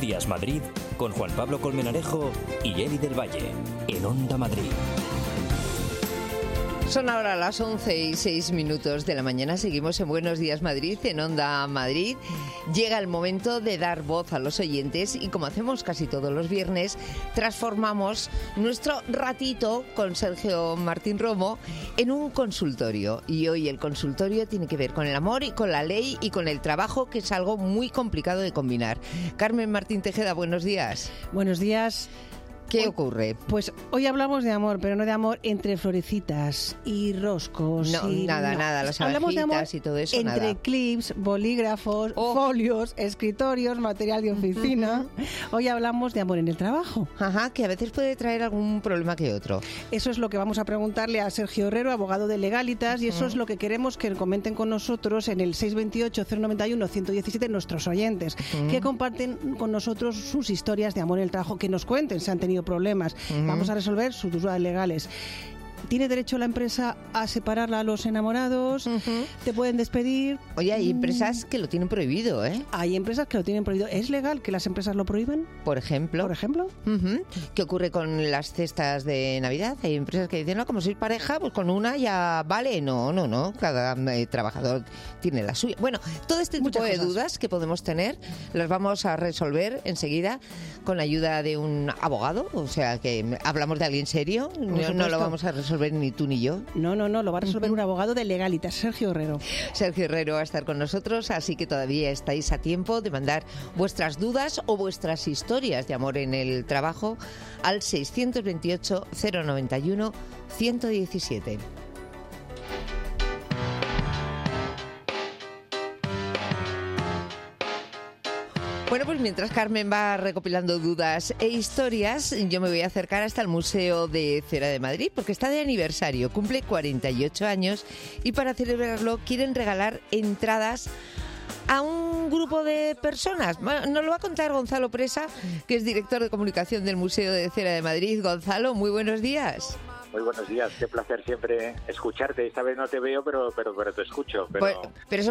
Días Madrid con Juan Pablo Colmenarejo y Eli del Valle en Onda Madrid. Son ahora las 11:06 de la mañana. Seguimos en Buenos Días Madrid, en Onda Madrid. Llega el momento de dar voz a los oyentes y, como hacemos casi todos los viernes, transformamos nuestro ratito con Sergio Martín Romo en un consultorio. Y hoy el consultorio tiene que ver con el amor y con la ley y con el trabajo, que es algo muy complicado de combinar. Carmen Martín Tejeda, buenos días. Buenos días. ¿Qué ocurre? Pues hoy hablamos de amor, pero no de amor entre florecitas y roscos. No, nada, las hablamos de amor abejitas y todo eso, entre nada. clips, bolígrafos, folios, escritorios, material de oficina. Hoy hablamos de amor en el trabajo. Ajá, que a veces puede traer algún problema que otro. Eso es lo que vamos a preguntarle a Sergio Herrero, abogado de Legalitas, y eso es lo que queremos que comenten con nosotros en el 628-091-117 nuestros oyentes, que comparten con nosotros sus historias de amor en el trabajo, que nos cuenten si han tenido problemas. Vamos a resolver sus dudas legales. ¿Tiene derecho la empresa a separar a los enamorados? ¿Te pueden despedir? Oye, hay empresas que lo tienen prohibido, ¿eh? Hay empresas que lo tienen prohibido. ¿Es legal que las empresas lo prohíban? Por ejemplo. ¿Por ejemplo? ¿Qué ocurre con las cestas de Navidad? Hay empresas que dicen, no, como sois pareja, pues con una ya vale. No. Cada trabajador tiene la suya. Bueno, todo este tipo de dudas que podemos tener las vamos a resolver enseguida con la ayuda de un abogado. O sea, que hablamos de alguien serio. No lo vamos a resolver ni tú ni yo. No, lo va a resolver un abogado de Legalitas, Sergio Herrero. Sergio Herrero va a estar con nosotros, así que todavía estáis a tiempo de mandar vuestras dudas o vuestras historias de amor en el trabajo al 628-091-117. Bueno, pues mientras Carmen va recopilando dudas e historias, yo me voy a acercar hasta el Museo de Cera de Madrid, porque está de aniversario, cumple 48 años y para celebrarlo quieren regalar entradas a un grupo de personas. Nos lo va a contar Gonzalo Presa, que es director de comunicación del Museo de Cera de Madrid. Gonzalo, muy buenos días. Muy buenos días, qué placer siempre escucharte. Esta vez no te veo, pero te escucho. Pero eso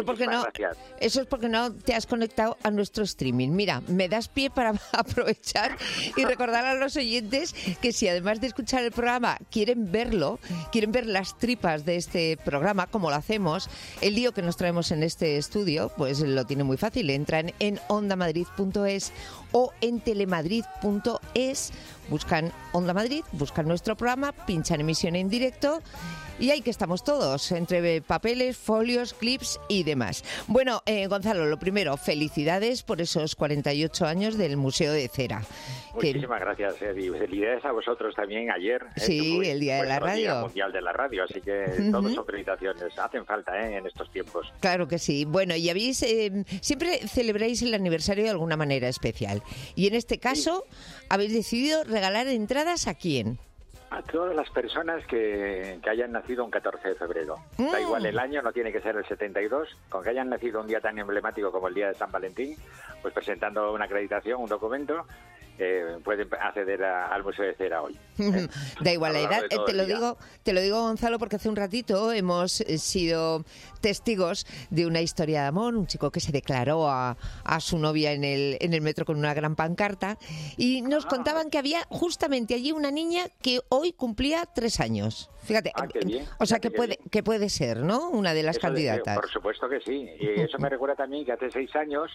es porque no te has conectado a nuestro streaming. Mira, me das pie para aprovechar y recordar a los oyentes que si además de escuchar el programa quieren verlo, quieren ver las tripas de este programa, como lo hacemos, el lío que nos traemos en este estudio, pues lo tiene muy fácil. Entran en ondamadrid.es o en telemadrid.es, buscan Onda Madrid, buscan nuestro programa, pinchan emisión en directo y ahí que estamos todos, entre papeles, folios, clips y demás. Bueno, Gonzalo, lo primero, felicidades por esos 48 años del Museo de Cera. Muchísimas gracias, y felicidades a vosotros también ayer. Sí, el Día de la Radio. El Día Mundial de la Radio, así que todas son felicitaciones. Hacen falta en estos tiempos. Claro que sí. Bueno, y habéis, siempre celebráis el aniversario de alguna manera especial. Y en este caso, habéis decidido regalar entradas ¿a quién? A todas las personas que hayan nacido un 14 de febrero. Da igual el año, no tiene que ser el 72. Con que hayan nacido un día tan emblemático como el día de San Valentín, pues presentando una acreditación, un documento, pueden acceder al Museo de Cera hoy. Da igual la edad. Te lo digo, Gonzalo, porque hace un ratito hemos sido testigos de una historia de amor, un chico que se declaró a su novia en el metro con una gran pancarta y nos contaban que había justamente allí una niña que hoy cumplía 3 años. Fíjate, qué bien, o sea, que puede ser, ¿no? Una de las candidatas. Por supuesto que sí. Y eso me recuerda también que hace 6 años,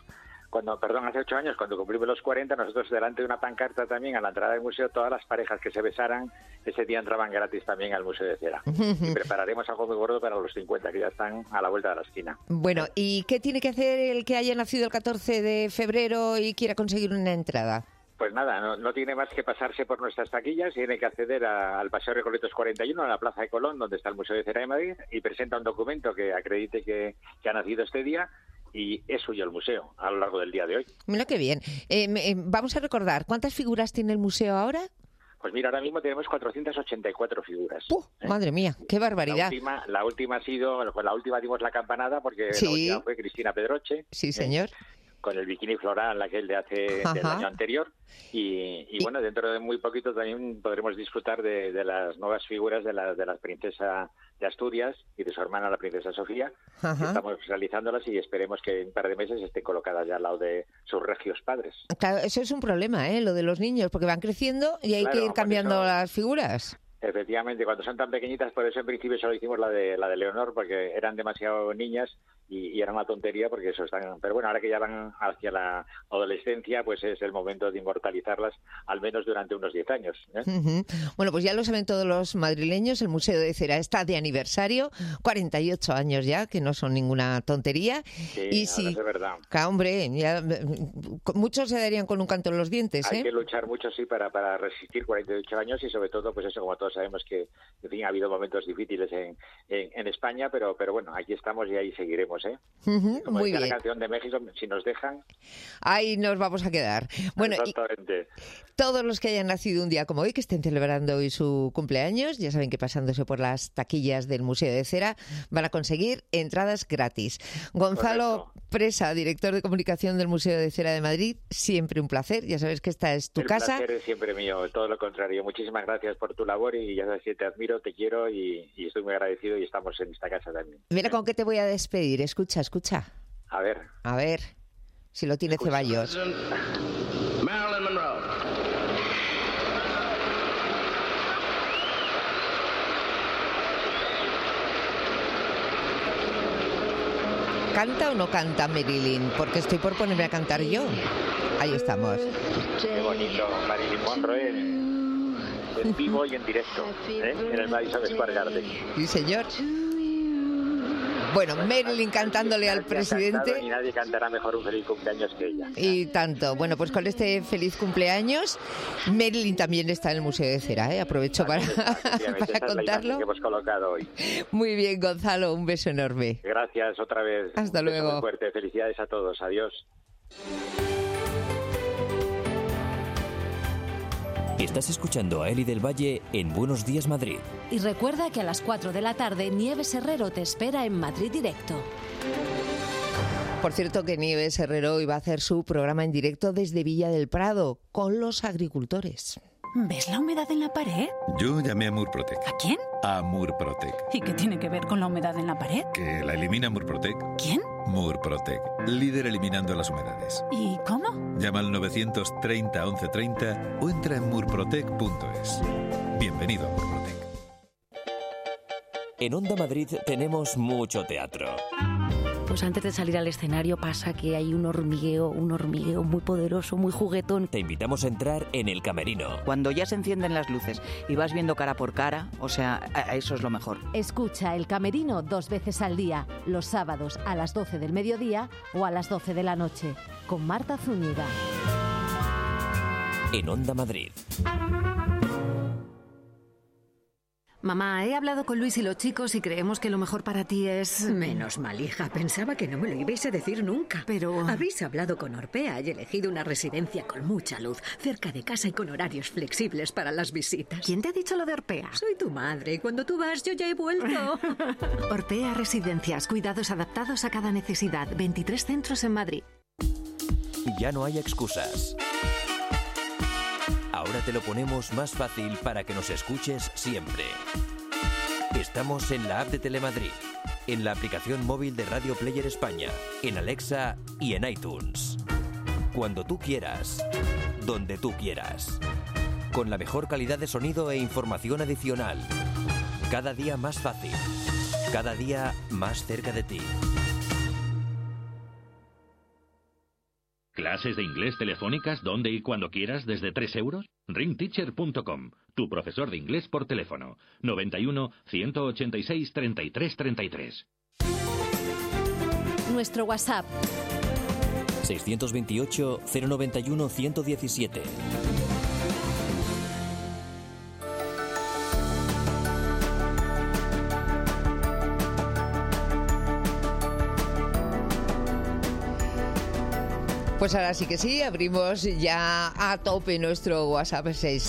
hace 8 años, cuando cumplimos los 40, nosotros delante de una pancarta también a la entrada del museo, todas las parejas que se besaran, ese día entraban gratis también al Museo de Cera. Y prepararemos algo muy gordo para los 50, que ya están a la vuelta de la esquina. Bueno, ¿y qué tiene que hacer el que haya nacido el 14 de febrero y quiera conseguir una entrada? Pues nada, no tiene más que pasarse por nuestras taquillas, tiene que acceder al Paseo Recoletos 41, a la Plaza de Colón, donde está el Museo de Cera de Madrid, y presenta un documento que acredite que ha nacido este día, y es suyo el museo a lo largo del día de hoy. Mira qué bien. Vamos a recordar, ¿cuántas figuras tiene el museo ahora? Pues mira, ahora mismo tenemos 484 figuras. Madre mía, qué barbaridad. La última ha sido, pues la última dimos la campanada porque sí. la última fue Cristina Pedroche. Sí, señor. con el bikini floral, aquel del año anterior. Y bueno, dentro de muy poquito también podremos disfrutar de las nuevas figuras de la princesa de Asturias y de su hermana, la princesa Sofía. Estamos realizándolas y esperemos que en un par de meses estén colocadas ya al lado de sus regios padres. Claro, eso es un problema, lo de los niños, porque van creciendo y hay que ir cambiando las figuras. Efectivamente, cuando son tan pequeñitas, por eso en principio solo hicimos la de Leonor, porque eran demasiado niñas y era una tontería, porque eso están. Pero bueno, ahora que ya van hacia la adolescencia, pues es el momento de inmortalizarlas, al menos durante unos 10 años. Bueno, pues ya lo saben todos los madrileños, el Museo de Cera está de aniversario, 48 años ya, que no son ninguna tontería. Sí, y sí, es verdad. Hombre, ya, muchos se darían con un canto en los dientes. Hay que luchar mucho, sí, para resistir 48 años y sobre todo, pues eso, como todos sabemos que, en fin, ha habido momentos difíciles en España, pero bueno, aquí estamos y ahí seguiremos, Como muy dice bien. La canción de México, si nos dejan, ahí nos vamos a quedar. Bueno, exactamente. Todos los que hayan nacido un día como hoy, que estén celebrando hoy su cumpleaños, ya saben que pasándose por las taquillas del Museo de Cera van a conseguir entradas gratis. Gonzalo Presa, director de comunicación del Museo de Cera de Madrid, siempre un placer. Ya sabes que esta es tu casa. El placer es siempre mío, todo lo contrario. Muchísimas gracias por tu labor y ya sabes que te admiro, te quiero y estoy muy agradecido y estamos en esta casa también. Mira con qué te voy a despedir. Escucha. A ver si lo tiene Ceballos. Marilyn Monroe. ¿Canta o no canta Marilyn? Porque estoy por ponerme a cantar yo. Ahí estamos. Qué bonito, Marilyn Monroe en vivo y en directo, en el Madison Square Garden. Sí, señor. Bueno, Marilyn cantándole al presidente. Y nadie cantará mejor un feliz cumpleaños que ella. Y tanto. Bueno, pues con este feliz cumpleaños, Marilyn también está en el Museo de Cera, Aprovecho para contarlo. Que hemos colocado hoy. Muy bien, Gonzalo, un beso enorme. Gracias otra vez. Hasta luego. Muy fuerte. Felicidades a todos. Adiós. Estás escuchando a Eli del Valle en Buenos Días Madrid. Y recuerda que a las 4 de la tarde Nieves Herrero te espera en Madrid Directo. Por cierto que Nieves Herrero iba a hacer su programa en directo desde Villa del Prado con los agricultores. ¿Ves la humedad en la pared? Yo llamé a Murprotec. ¿A quién? A Murprotec. ¿Y qué tiene que ver con la humedad en la pared? Que la elimina Murprotec. ¿Quién? Murprotec, líder eliminando las humedades. ¿Y cómo? Llama al 930 1130 o entra en murprotec.es. Bienvenido a Murprotec. En Onda Madrid tenemos mucho teatro. Pues antes de salir al escenario pasa que hay un hormigueo muy poderoso, muy juguetón. Te invitamos a entrar en el camerino. Cuando ya se encienden las luces y vas viendo cara por cara, o sea, eso es lo mejor. Escucha El Camerino 2 veces al día, los sábados a las 12 del mediodía o a las 12 de la noche, con Marta Zúñiga. En Onda Madrid. Mamá, he hablado con Luis y los chicos y creemos que lo mejor para ti es... Menos mal, hija. Pensaba que no me lo ibais a decir nunca. Pero... Habéis hablado con Orpea y elegido una residencia con mucha luz, cerca de casa y con horarios flexibles para las visitas. ¿Quién te ha dicho lo de Orpea? Soy tu madre y cuando tú vas yo ya he vuelto. Orpea Residencias, cuidados adaptados a cada necesidad. 23 centros en Madrid. Ya no hay excusas. Ahora te lo ponemos más fácil para que nos escuches siempre. Estamos en la app de Telemadrid, en la aplicación móvil de Radio Player España, en Alexa y en iTunes. Cuando tú quieras, donde tú quieras. Con la mejor calidad de sonido e información adicional. Cada día más fácil. Cada día más cerca de ti. ¿Clases de inglés telefónicas donde y cuando quieras desde 3 euros? Ringteacher.com, tu profesor de inglés por teléfono. 91 186 33 33. Nuestro WhatsApp 628 091 117. Pues ahora sí que sí, abrimos ya a tope nuestro WhatsApp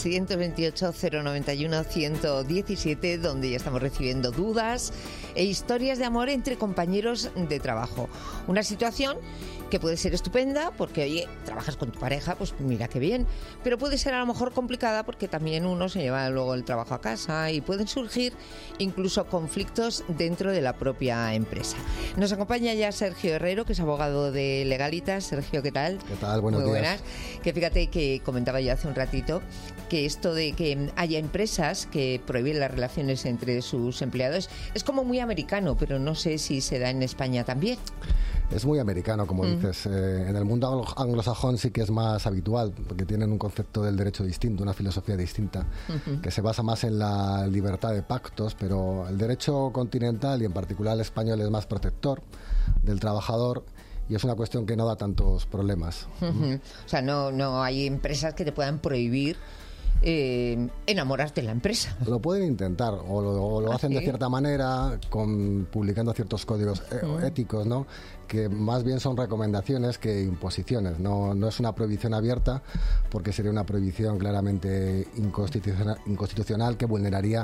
628-091-117, donde ya estamos recibiendo dudas e historias de amor entre compañeros de trabajo. Una situación que puede ser estupenda porque, oye, trabajas con tu pareja, pues mira qué bien, pero puede ser a lo mejor complicada porque también uno se lleva luego el trabajo a casa y pueden surgir incluso conflictos dentro de la propia empresa. Nos acompaña ya Sergio Herrero, que es abogado de Legalitas. Sergio, ¿qué tal? ¿Qué tal? Buenos días. Muy buenas. Que fíjate que comentaba yo hace un ratito que esto de que haya empresas que prohíben las relaciones entre sus empleados es como muy americano, pero no sé si se da en España también. Es muy americano, como dices. En el mundo anglosajón sí que es más habitual, porque tienen un concepto del derecho distinto, una filosofía distinta, que se basa más en la libertad de pactos, pero el derecho continental y en particular el español es más protector del trabajador. Y es una cuestión que no da tantos problemas. O sea, no hay empresas que te puedan prohibir enamorarte de la empresa. Lo pueden intentar, o lo hacen de cierta manera, publicando ciertos códigos éticos, ¿no? Que más bien son recomendaciones que imposiciones. No es una prohibición abierta, porque sería una prohibición claramente inconstitucional que vulneraría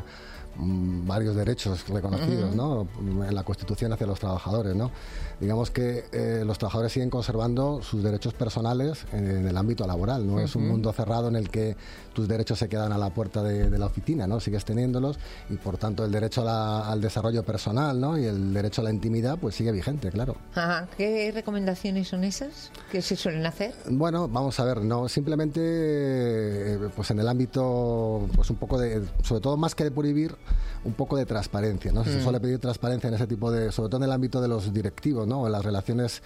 varios derechos reconocidos, ¿no? En la Constitución hacia los trabajadores, ¿no? Digamos que los trabajadores siguen conservando sus derechos personales en el ámbito laboral. No es un mundo cerrado en el que tus derechos se quedan a la puerta de la oficina, ¿no? Sigues teniéndolos y, por tanto, el derecho al desarrollo personal, ¿no? Y el derecho a la intimidad, pues sigue vigente, claro. Ajá. ¿Qué recomendaciones son esas? ¿Qué se suelen hacer? Bueno, vamos a ver, no simplemente pues en el ámbito, pues un poco de, sobre todo más que de prohibir, un poco de transparencia, ¿no? Se suele pedir transparencia en ese tipo de, sobre todo en el ámbito de los directivos, ¿no? En las relaciones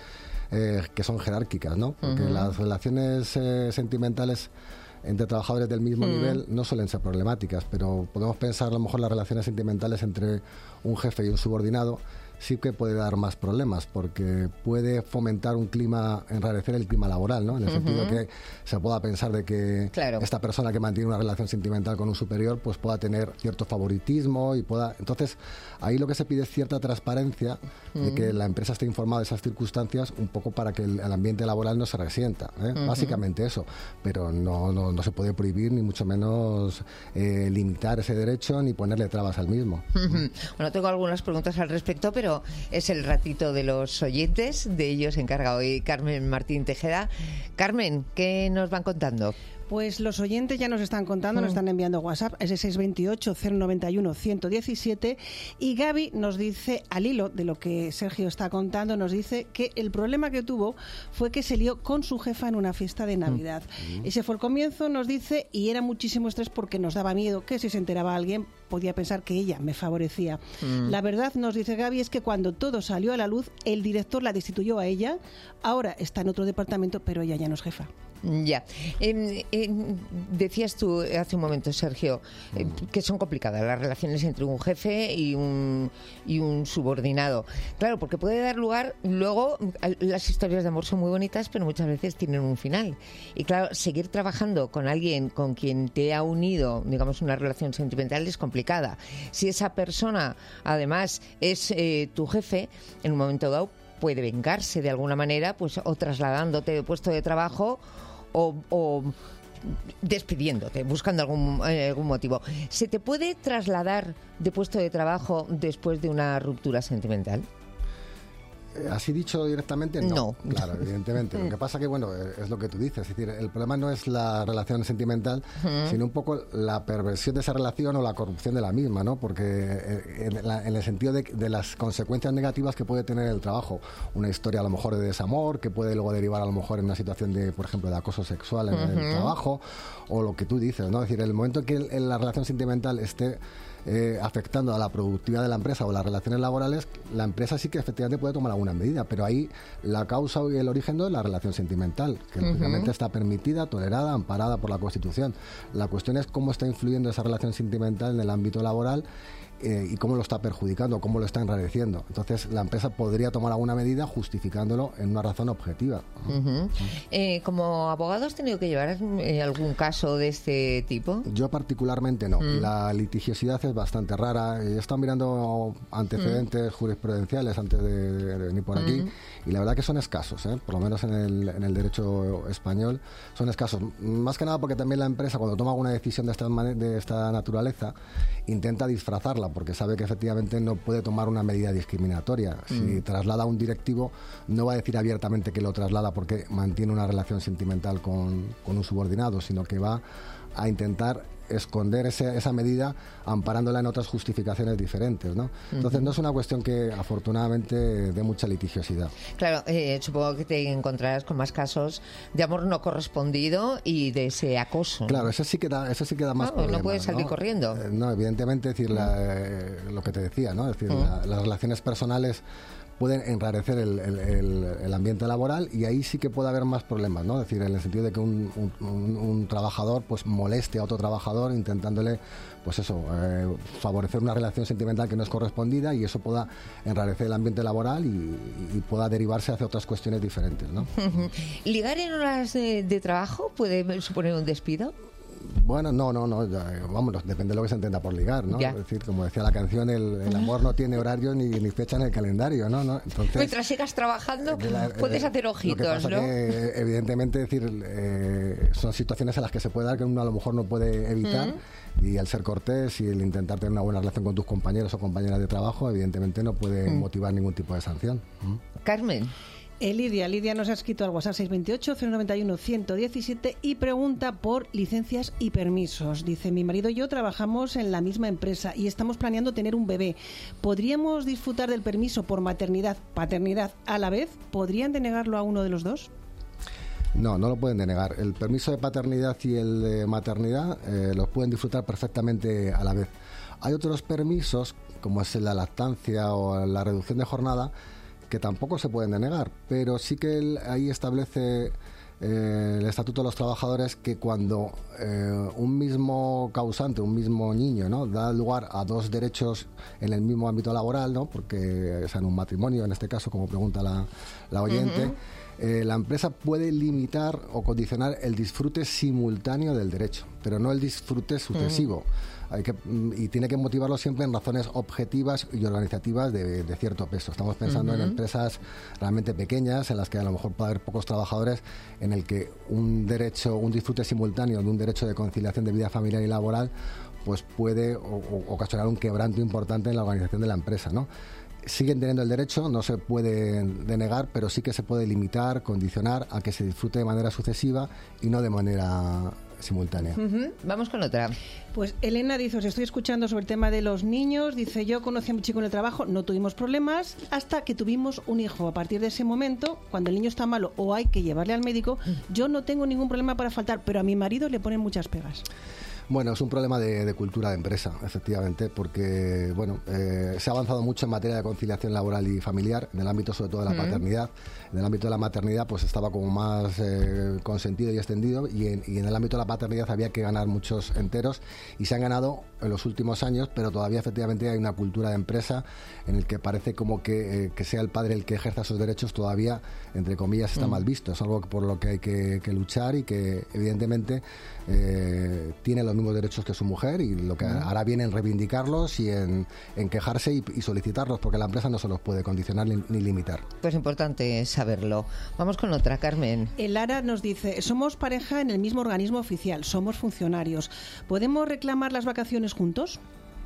que son jerárquicas, ¿no? Porque las relaciones sentimentales entre trabajadores del mismo nivel no suelen ser problemáticas, pero podemos pensar a lo mejor las relaciones sentimentales entre un jefe y un subordinado sí que puede dar más problemas, porque puede fomentar un clima, enrarecer el clima laboral, ¿no? En el sentido que se pueda pensar de que esta persona que mantiene una relación sentimental con un superior pues pueda tener cierto favoritismo y pueda... Entonces, ahí lo que se pide es cierta transparencia de que la empresa esté informada de esas circunstancias, un poco para que el ambiente laboral no se resienta, ¿eh? Básicamente eso, pero no se puede prohibir ni mucho menos limitar ese derecho ni ponerle trabas al mismo. Bueno, tengo algunas preguntas al respecto, pero es el ratito de los oyentes. De ellos se encarga hoy Carmen Martín Tejeda. Carmen, ¿qué nos van contando? Pues los oyentes ya nos están contando, nos están enviando WhatsApp, ese 628-091-117, y Gaby nos dice, al hilo de lo que Sergio está contando, nos dice que el problema que tuvo fue que se lió con su jefa en una fiesta de Navidad. Ese fue el comienzo, nos dice, y era muchísimo estrés porque nos daba miedo que si se enteraba alguien podía pensar que ella me favorecía. La verdad, nos dice Gaby, es que cuando todo salió a la luz, el director la destituyó a ella, ahora está en otro departamento, pero ella ya no es jefa. Ya. Decías tú hace un momento, Sergio, que son complicadas las relaciones entre un jefe y un subordinado. Claro, porque puede dar lugar, luego las historias de amor son muy bonitas, pero muchas veces tienen un final. Y claro, seguir trabajando con alguien con quien te ha unido, digamos, una relación sentimental es complicada. Si esa persona, además, es tu jefe, en un momento dado puede vengarse de alguna manera, pues o trasladándote de puesto de trabajo o despidiéndote, buscando algún motivo. ¿Se te puede trasladar de puesto de trabajo después de una ruptura sentimental? Así dicho directamente, no. Claro, evidentemente. Lo que pasa que, bueno, es lo que tú dices. Es decir, el problema no es la relación sentimental, sino un poco la perversión de esa relación o la corrupción de la misma, ¿no? Porque en el sentido de las consecuencias negativas que puede tener el trabajo. Una historia a lo mejor de desamor, que puede luego derivar a lo mejor en una situación de, por ejemplo, de acoso sexual en el trabajo, o lo que tú dices, ¿no? Es decir, el momento en que la relación sentimental esté afectando a la productividad de la empresa o las relaciones laborales, la empresa sí que efectivamente puede tomar alguna medida, pero ahí la causa y el origen no es la relación sentimental, que lógicamente está permitida, tolerada, amparada por la Constitución. La cuestión es cómo está influyendo esa relación sentimental en el ámbito laboral y cómo lo está perjudicando, cómo lo está enrareciendo. Entonces, la empresa podría tomar alguna medida justificándolo en una razón objetiva. ¿Como abogado has tenido que llevar algún caso de este tipo? Yo particularmente no. La litigiosidad es bastante rara. He estado mirando antecedentes jurisprudenciales antes de venir por aquí y la verdad que son escasos, por lo menos en el derecho español son escasos. Más que nada porque también la empresa, cuando toma alguna decisión de esta naturaleza, intenta disfrazarla porque sabe que efectivamente no puede tomar una medida discriminatoria. Si traslada a un directivo, no va a decir abiertamente que lo traslada porque mantiene una relación sentimental con un subordinado, sino que va a intentar esconder esa medida amparándola en otras justificaciones diferentes, ¿no? Entonces no es una cuestión que afortunadamente dé mucha litigiosidad. Claro, supongo que te encontrarás con más casos de amor no correspondido y de ese acoso. Claro, eso sí que da más problemas. No puedes salir corriendo. No, evidentemente, es decir, lo que te decía, ¿no? Es decir, las relaciones personales pueden enrarecer el ambiente laboral y ahí sí que puede haber más problemas, ¿no? Es decir, en el sentido de que un trabajador pues moleste a otro trabajador intentándole pues eso, favorecer una relación sentimental que no es correspondida y eso pueda enrarecer el ambiente laboral y pueda derivarse hacia otras cuestiones diferentes, ¿no? ¿Ligar en horas de trabajo puede suponer un despido? Bueno, no, vámonos, depende de lo que se entienda por ligar, ¿no? Es decir, como decía la canción, el amor no tiene horario ni fecha en el calendario, ¿no? Entonces, mientras sigas trabajando, puedes hacer ojitos, lo que pasa, ¿no? Que, evidentemente, es decir, son situaciones en las que se puede dar que uno a lo mejor no puede evitar y al ser cortés y el intentar tener una buena relación con tus compañeros o compañeras de trabajo, evidentemente no puede motivar ningún tipo de sanción. Carmen. Lidia nos ha escrito al WhatsApp 628-091-117 y pregunta por licencias y permisos. Dice, mi marido y yo trabajamos en la misma empresa y estamos planeando tener un bebé. ¿Podríamos disfrutar del permiso por maternidad, paternidad a la vez? ¿Podrían denegarlo a uno de los dos? No lo pueden denegar. El permiso de paternidad y el de maternidad los pueden disfrutar perfectamente a la vez. Hay otros permisos, como es la lactancia o la reducción de jornada, que tampoco se pueden denegar, pero sí que ahí establece el Estatuto de los Trabajadores que cuando un mismo causante, un mismo niño, ¿no?, da lugar a dos derechos en el mismo ámbito laboral, ¿no?, porque es en un matrimonio, en este caso, como pregunta la oyente, la empresa puede limitar o condicionar el disfrute simultáneo del derecho, pero no el disfrute sucesivo. Y tiene que motivarlo siempre en razones objetivas y organizativas de cierto peso. Estamos pensando en empresas realmente pequeñas, en las que a lo mejor puede haber pocos trabajadores, en el que un disfrute simultáneo de un derecho de conciliación de vida familiar y laboral, pues puede ocasionar un quebranto importante en la organización de la empresa, ¿no? Siguen teniendo el derecho, no se puede denegar, pero sí que se puede limitar, condicionar a que se disfrute de manera sucesiva y no de manera simultánea. Vamos con otra. Pues Elena dice, os estoy escuchando sobre el tema de los niños. Dice, yo conocí a mi chico en el trabajo, no tuvimos problemas hasta que tuvimos un hijo. A partir de ese momento, cuando el niño está malo o hay que llevarle al médico, yo no tengo ningún problema para faltar, pero a mi marido le ponen muchas pegas. Bueno, es un problema de cultura de empresa, efectivamente, porque se ha avanzado mucho en materia de conciliación laboral y familiar, en el ámbito sobre todo de la paternidad. En el ámbito de la maternidad pues estaba como más consentido y extendido, y en el ámbito de la paternidad había que ganar muchos enteros, y se han ganado en los últimos años, pero todavía efectivamente hay una cultura de empresa en el que parece como que sea el padre el que ejerza esos derechos todavía, entre comillas, está mal visto. Es algo por lo que hay que luchar y que evidentemente tiene los mismos derechos que su mujer, y lo que hará bien en reivindicarlos y en quejarse y solicitarlos, porque la empresa no se los puede condicionar ni limitar. Pues importante saberlo. Vamos con otra, Carmen. Lara nos dice, somos pareja en el mismo organismo oficial, somos funcionarios. ¿Podemos reclamar las vacaciones juntos?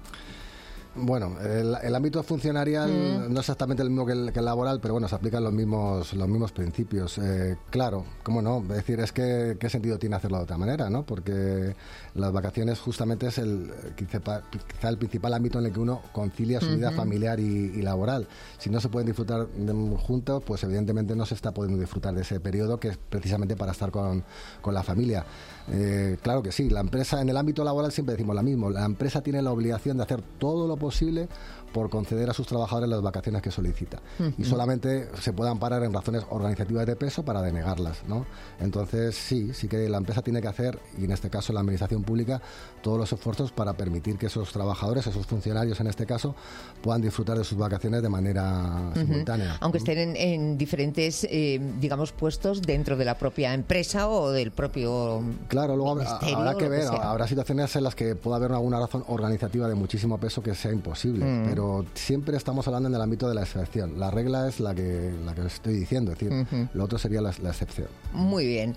Bueno, el ámbito funcionarial no es exactamente el mismo que el laboral, pero bueno, se aplican los mismos principios. Claro, ¿cómo no? Es decir, es que ¿qué sentido tiene hacerlo de otra manera, no? Porque las vacaciones justamente es quizá el principal ámbito en el que uno concilia su vida familiar y laboral. Si no se pueden disfrutar juntos, pues evidentemente no se está pudiendo disfrutar de ese periodo que es precisamente para estar con la familia. Claro que sí, la empresa, en el ámbito laboral siempre decimos lo mismo, la empresa tiene la obligación de hacer todo lo posible por conceder a sus trabajadores las vacaciones que solicita, y solamente se puede amparar en razones organizativas de peso para denegarlas, ¿no? Entonces sí que la empresa tiene que hacer, y en este caso la administración pública, todos los esfuerzos para permitir que esos trabajadores, esos funcionarios en este caso, puedan disfrutar de sus vacaciones de manera simultánea. Aunque estén en diferentes digamos puestos dentro de la propia empresa o del propio Claro, luego habrá que ver, habrá situaciones en las que pueda haber alguna razón organizativa de muchísimo peso que sea imposible, pero siempre estamos hablando en el ámbito de la excepción. La regla es la que estoy diciendo, es decir, lo otro sería la excepción. Muy bien.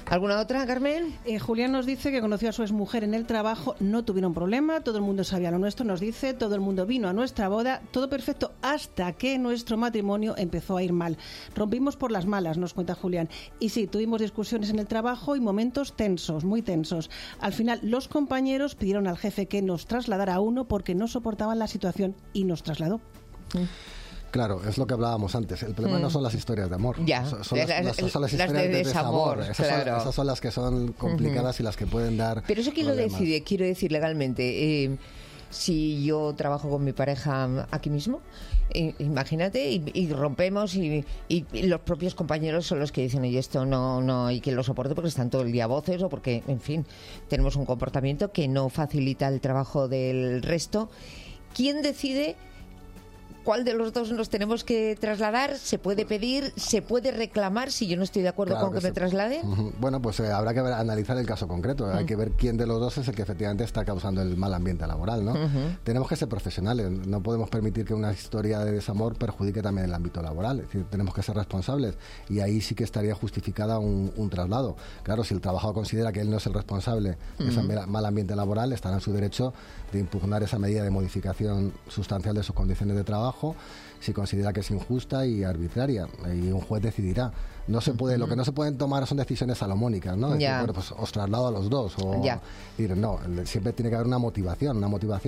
¿Alguna otra, Carmen? Julián nos dice que conoció a su exmujer en el trabajo, no tuvieron problema, todo el mundo sabía lo nuestro, nos dice, todo el mundo vino a nuestra boda, todo perfecto, hasta que nuestro matrimonio empezó a ir mal. Rompimos por las malas, nos cuenta Julián. Y sí, tuvimos discusiones en el trabajo y momentos tensos, muy tensos. Al final, los compañeros pidieron al jefe que nos trasladara a uno porque no soportaban la situación y nos trasladó. Claro, es lo que hablábamos antes. El problema no son las historias de amor. Ya. Son las historias de desamor. Esas son las que son complicadas y las que pueden dar Pero eso quién lo decide, quiero decir legalmente. Si yo trabajo con mi pareja aquí mismo, imagínate, y rompemos y los propios compañeros son los que dicen, oye, esto no hay que lo soporte porque están todo el día a voces o porque, en fin, tenemos un comportamiento que no facilita el trabajo del resto. ¿Quién decide cuál de los dos nos tenemos que trasladar? ¿Se puede pedir? ¿Se puede reclamar si yo no estoy de acuerdo con que me trasladen? Bueno, pues habrá que analizar el caso concreto. Hay que ver quién de los dos es el que efectivamente está causando el mal ambiente laboral, ¿no? Tenemos que ser profesionales. No podemos permitir que una historia de desamor perjudique también el ámbito laboral. Es decir, tenemos que ser responsables y ahí sí que estaría justificada un traslado. Claro, si el trabajador considera que él no es el responsable de ese mal ambiente laboral, estará en su derecho de impugnar esa medida de modificación sustancial de sus condiciones de trabajo si considera que es injusta y arbitraria, y un juez decidirá. No se puede, lo que no se pueden tomar son decisiones salomónicas, ¿no? Decir, bueno, pues os traslado a los dos, o decir, no, siempre tiene que haber una motivación,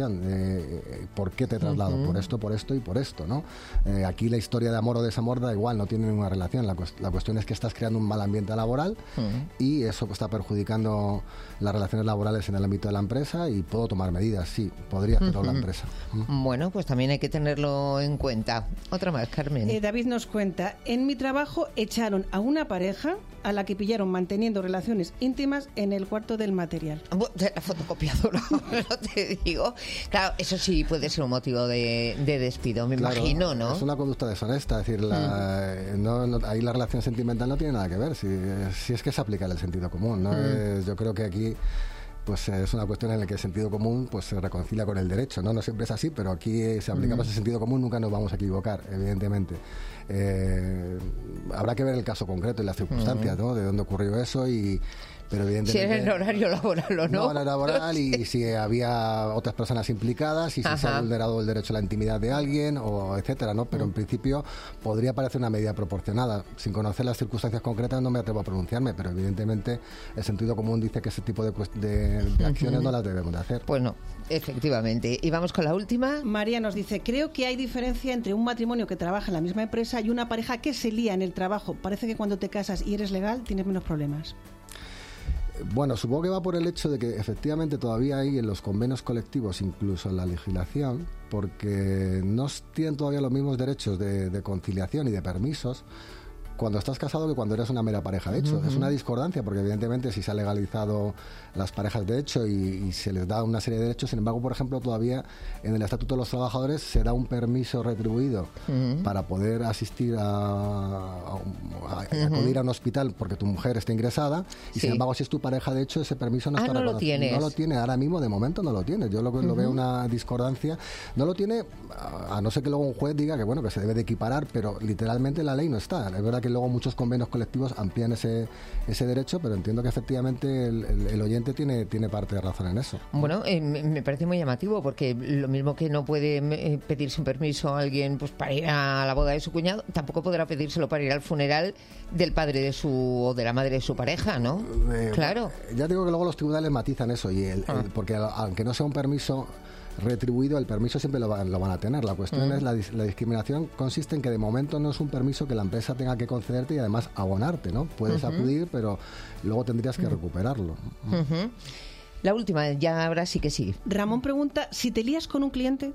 ¿por qué te traslado? Por esto y por esto, ¿no? Aquí la historia de amor o desamor da igual, no tiene ninguna relación. La cuestión es que estás creando un mal ambiente laboral y eso está perjudicando las relaciones laborales en el ámbito de la empresa, y puedo tomar medidas, sí, podría hacerlo la empresa. Bueno, pues también hay que tenerlo en cuenta. Otra más, Carmen. David nos cuenta, en mi trabajo echaron a una pareja a la que pillaron manteniendo relaciones íntimas en el cuarto del material. La fotocopiadora, no te digo. Claro, eso sí puede ser un motivo de despido, me imagino, ¿no? Es una conducta deshonesta, es decir, ahí la relación sentimental no tiene nada que ver, si es que se aplica el sentido común, ¿no? Yo creo que aquí pues es una cuestión en la que el sentido común pues se reconcilia con el derecho, ¿no? No siempre es así, pero aquí si aplicamos el sentido común nunca nos vamos a equivocar, evidentemente. Habrá que ver el caso concreto y las circunstancias, ¿no? De dónde ocurrió eso, pero evidentemente... Si era en horario laboral o no. No, era laboral y si había otras personas implicadas y si se ha vulnerado el derecho a la intimidad de alguien, o etcétera, ¿no? Pero en principio podría parecer una medida proporcionada. Sin conocer las circunstancias concretas no me atrevo a pronunciarme, pero evidentemente el sentido común dice que ese tipo de acciones no las debemos de hacer. Pues no, efectivamente. Y vamos con la última. María nos dice, creo que hay diferencia entre un matrimonio que trabaja en la misma empresa y una pareja que se lía en el trabajo. Parece que cuando te casas y eres legal tienes menos problemas. Bueno, supongo que va por el hecho de que efectivamente todavía hay en los convenios colectivos, incluso en la legislación, porque no tienen todavía los mismos derechos de conciliación y de permisos cuando estás casado que cuando eres una mera pareja de hecho. Es una discordancia porque evidentemente si se ha legalizado las parejas de hecho y se les da una serie de derechos, sin embargo, por ejemplo, todavía en el Estatuto de los Trabajadores se da un permiso retribuido para poder asistir acudir a un hospital porque tu mujer está ingresada y sin embargo si es tu pareja de hecho ese permiso no está reconocido. No lo tiene, ahora mismo de momento no lo tiene. Yo lo veo una discordancia. No lo tiene, a no ser que luego un juez diga que bueno, que se debe de equiparar, pero literalmente la ley no está. Es verdad que luego muchos convenios colectivos amplían ese derecho, pero entiendo que efectivamente el oyente tiene parte de razón en eso. Bueno, me parece muy llamativo porque lo mismo que no puede pedirse un permiso a alguien pues para ir a la boda de su cuñado, tampoco podrá pedírselo para ir al funeral del padre de o de la madre de su pareja, ¿no? Claro. Ya digo que luego los tribunales matizan eso porque aunque no sea un permiso retribuido, el permiso siempre lo van a tener. La cuestión es la discriminación consiste en que de momento no es un permiso que la empresa tenga que concederte y además abonarte, ¿no? Puedes acudir, pero luego tendrías que recuperarlo. La última, ya ahora sí que sí. Ramón pregunta, ¿si te lías con un cliente?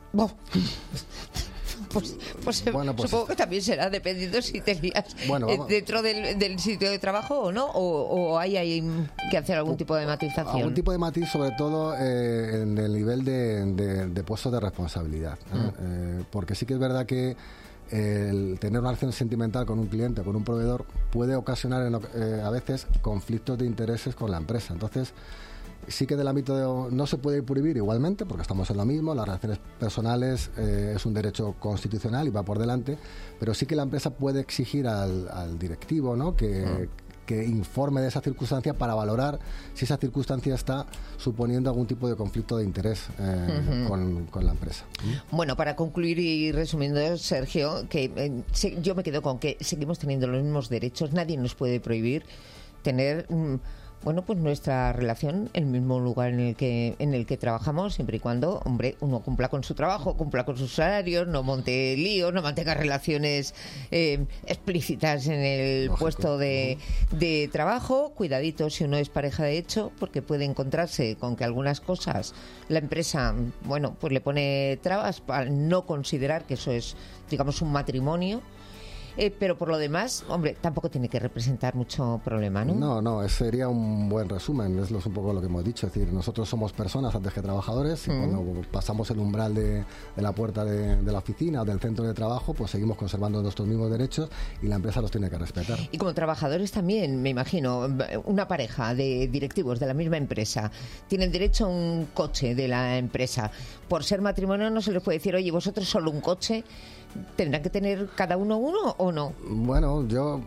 Pues supongo que también será dependiendo si te lías dentro del sitio de trabajo o no, o hay que hacer algún tipo de matización. Algún tipo de matiz, sobre todo en el nivel de puestos de responsabilidad. Porque sí que es verdad que el tener una relación sentimental con un cliente o con un proveedor puede ocasionar a veces conflictos de intereses con la empresa. Entonces, sí que del ámbito no se puede prohibir igualmente, porque estamos en lo mismo, las relaciones personales es un derecho constitucional y va por delante, pero sí que la empresa puede exigir al directivo, ¿no? que que informe de esa circunstancia para valorar si esa circunstancia está suponiendo algún tipo de conflicto de interés con la empresa. Bueno, para concluir y resumiendo, Sergio, que yo me quedo con que seguimos teniendo los mismos derechos, nadie nos puede prohibir tener pues nuestra relación en el mismo lugar en el que trabajamos, siempre y cuando, hombre, uno cumpla con su trabajo, cumpla con sus salarios, no monte líos, no mantenga relaciones explícitas en el puesto de trabajo. Cuidadito si uno es pareja de hecho, porque puede encontrarse con que algunas cosas la empresa, pues le pone trabas al no considerar que eso es, digamos, un matrimonio. Pero por lo demás, hombre, tampoco tiene que representar mucho problema, ¿no? No, sería un buen resumen, es un poco lo que hemos dicho, es decir, nosotros somos personas antes que trabajadores y cuando pasamos el umbral de la puerta de la oficina o del centro de trabajo, pues seguimos conservando nuestros mismos derechos y la empresa los tiene que respetar. Y como trabajadores también, me imagino, una pareja de directivos de la misma empresa tienen derecho a un coche de la empresa. Por ser matrimonio no se les puede decir, oye, vosotros solo un coche. ¿Tendrán que tener cada uno o no? Bueno, yo...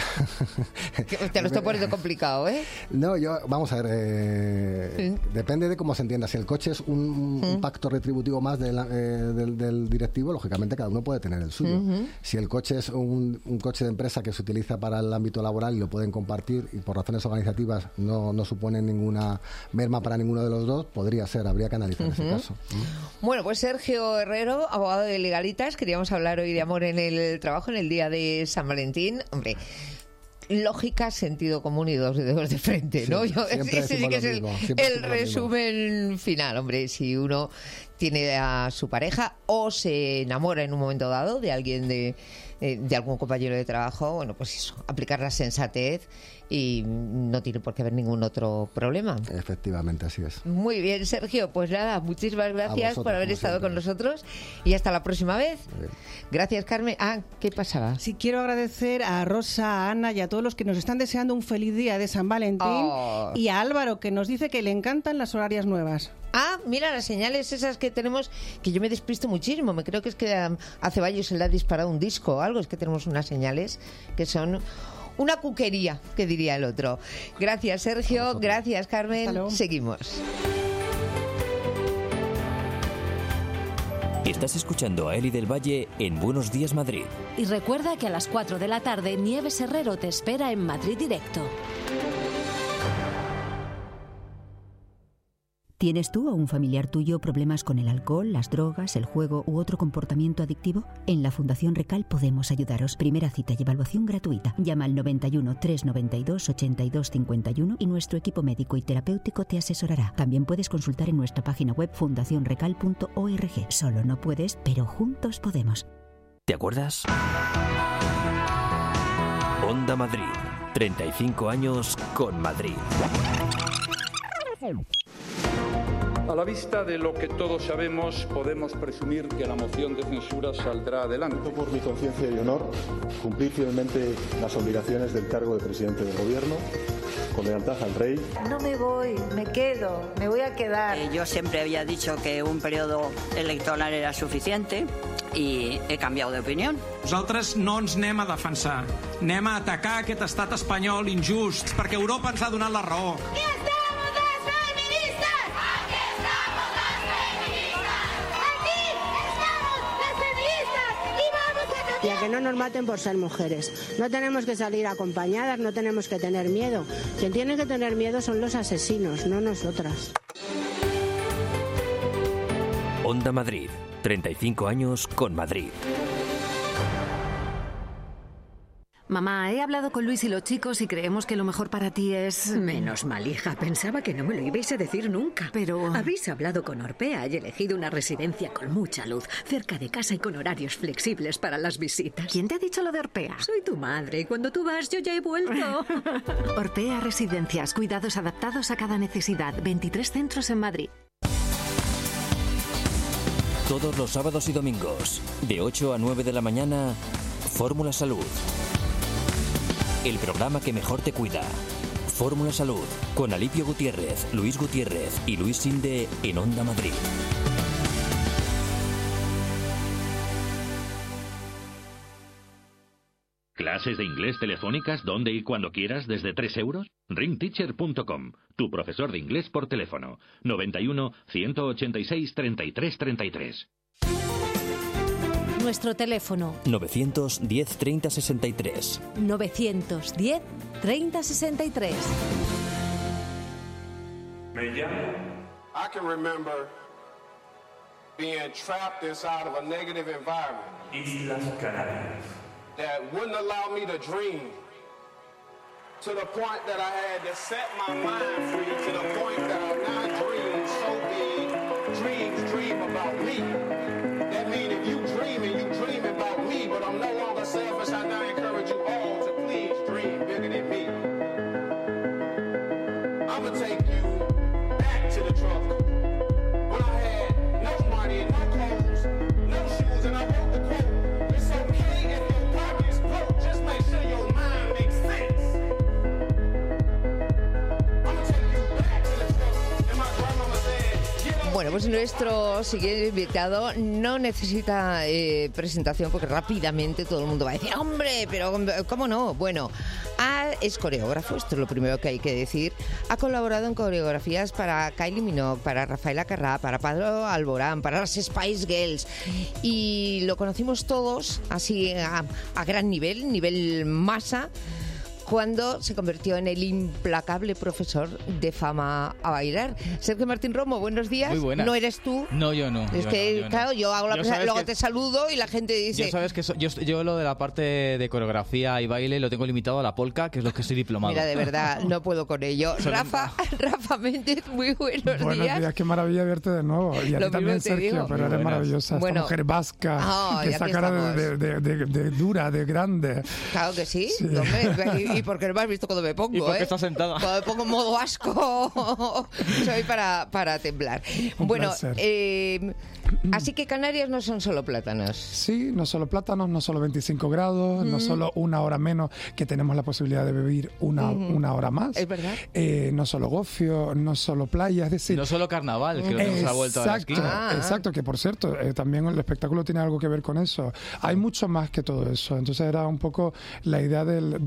Te lo estoy poniendo complicado, ¿eh? No, vamos a ver, depende de cómo se entienda. Si el coche es un pacto retributivo más del directivo, lógicamente cada uno puede tener el suyo. Si el coche es un coche de empresa que se utiliza para el ámbito laboral y lo pueden compartir y por razones organizativas no supone ninguna merma para ninguno de los dos, podría ser, habría que analizar ese caso. Bueno, pues Sergio Herrero, abogado de Legalitas, queríamos hablar hoy de amor en el trabajo en el día de San Valentín. Hombre, lógica, sentido común y dos dedos de frente, ¿no? Ese sí que es el resumen final. Hombre, si uno tiene a su pareja o se enamora en un momento dado de alguien de algún compañero de trabajo, bueno, pues eso, aplicar la sensatez y no tiene por qué haber ningún otro problema. Efectivamente, así es. Muy bien, Sergio, pues nada, muchísimas gracias por haber estado con nosotros y hasta la próxima vez. Gracias, Carmen. ¿Qué pasaba? Sí, quiero agradecer a Rosa, a Ana y a todos los que nos están deseando un feliz día de San Valentín y a Álvaro, que nos dice que le encantan las horarias nuevas. Mira, las señales esas que tenemos, que yo me despisto muchísimo. Me creo que es que a Ceballos se le ha disparado un disco o algo. Es que tenemos unas señales que son una cuquería, que diría el otro. Gracias, Sergio. Gracias, Carmen. Seguimos. Estás escuchando a Eli del Valle en Buenos Días Madrid. Y recuerda que a las 4 de la tarde Nieves Herrero te espera en Madrid Directo. ¿Tienes tú o un familiar tuyo problemas con el alcohol, las drogas, el juego u otro comportamiento adictivo? En la Fundación Recal podemos ayudaros. Primera cita y evaluación gratuita. Llama al 91 392 82 51 y nuestro equipo médico y terapéutico te asesorará. También puedes consultar en nuestra página web fundacionrecal.org. Solo no puedes, pero juntos podemos. ¿Te acuerdas? Onda Madrid. 35 años con Madrid. A la vista de lo que todos sabemos, podemos presumir que la moción de censura saldrá adelante. Por mi conciencia y honor, cumplir fielmente las obligaciones del cargo de presidente del Gobierno, con lealtad al Rey. No me voy, me quedo, me voy a quedar. Yo siempre había dicho que un periodo electoral era suficiente i he canviat d'opinió. Nosaltres no ens anem a defensar, anem a atacar aquest estat espanyol injust, perquè Europa ens ha donat la raó. Y a que no nos maten por ser mujeres. No tenemos que salir acompañadas, no tenemos que tener miedo. Quien tiene que tener miedo son los asesinos, no nosotras. Onda Madrid, 35 años con Madrid. Mamá, he hablado con Luis y los chicos y creemos que lo mejor para ti es... Menos mal, hija. Pensaba que no me lo ibais a decir nunca. Pero... Habéis hablado con Orpea y elegido una residencia con mucha luz, cerca de casa y con horarios flexibles para las visitas. ¿Quién te ha dicho lo de Orpea? Soy tu madre y cuando tú vas yo ya he vuelto. Orpea Residencias. Cuidados adaptados a cada necesidad. 23 centros en Madrid. Todos los sábados y domingos, de 8 a 9 de la mañana, Fórmula Salud. El programa que mejor te cuida. Fórmula Salud, con Alipio Gutiérrez, Luis Gutiérrez y Luis Sinde en Onda Madrid. Claro. ¿Clases de inglés telefónicas donde y cuando quieras desde 3 euros? ringteacher.com. Tu profesor de inglés por teléfono. 91 186 33 33. Nuestro teléfono 910 30 63. 910 30 63. Me llamo. I can remember being trapped inside of a negative environment. Islas Canarias. That wouldn't allow me to dream. To the point that I had to set my mind free. To the point that I now dream so big. Dreams dream about me. That means if you dreaming, you dream about me. But I'm no longer selfish. I now encourage you all to please dream bigger than me. I'ma take you back to the truck. When I had no money, no clothes, no shoes, and I wrote the quote. It's okay if your pocket's broke. Just make sure your mind makes sense. I'ma take you back to the truck. And my grandmama said, get up. Bueno, pues nuestro siguiente invitado no necesita presentación porque rápidamente todo el mundo va a decir, hombre, pero ¿cómo no? Bueno, es coreógrafo, esto es lo primero que hay que decir. Ha colaborado en coreografías para Kylie Minogue, para Rafaela Carrà, para Pablo Alborán, para las Spice Girls. Y lo conocimos todos así a gran nivel masa, cuando se convirtió en el implacable profesor de Fama a bailar. Sergio Martín Romo, buenos días. Muy buenas. ¿No eres tú? No, yo no. Es que, claro, yo hago la presentación, luego te saludo y la gente dice... Yo sabes que yo lo de la parte de coreografía y baile lo tengo limitado a la polka, que es lo que soy diplomado. Mira, de verdad, no puedo con ello. Rafa Méndez, muy buenos días. Buenos días, qué maravilla verte de nuevo. Y a ti también, Sergio, pero eres maravillosa. Esta mujer vasca, que esa cara de dura, de grande. Claro que sí. Hombre, y porque no me has visto cuando me pongo, ¿Y por qué estás sentada? Cuando me pongo en modo asco, soy para temblar. Bueno, así que Canarias no son solo plátanos. Sí, no solo plátanos, no solo 25 grados, no solo una hora menos, que tenemos la posibilidad de vivir una hora más. Es verdad. No solo gofio, no solo playa, es decir... No solo carnaval, que nos ha vuelto a la esquina. Exacto, que por cierto, también el espectáculo tiene algo que ver con eso. Hay mucho más que todo eso. Entonces era un poco la idea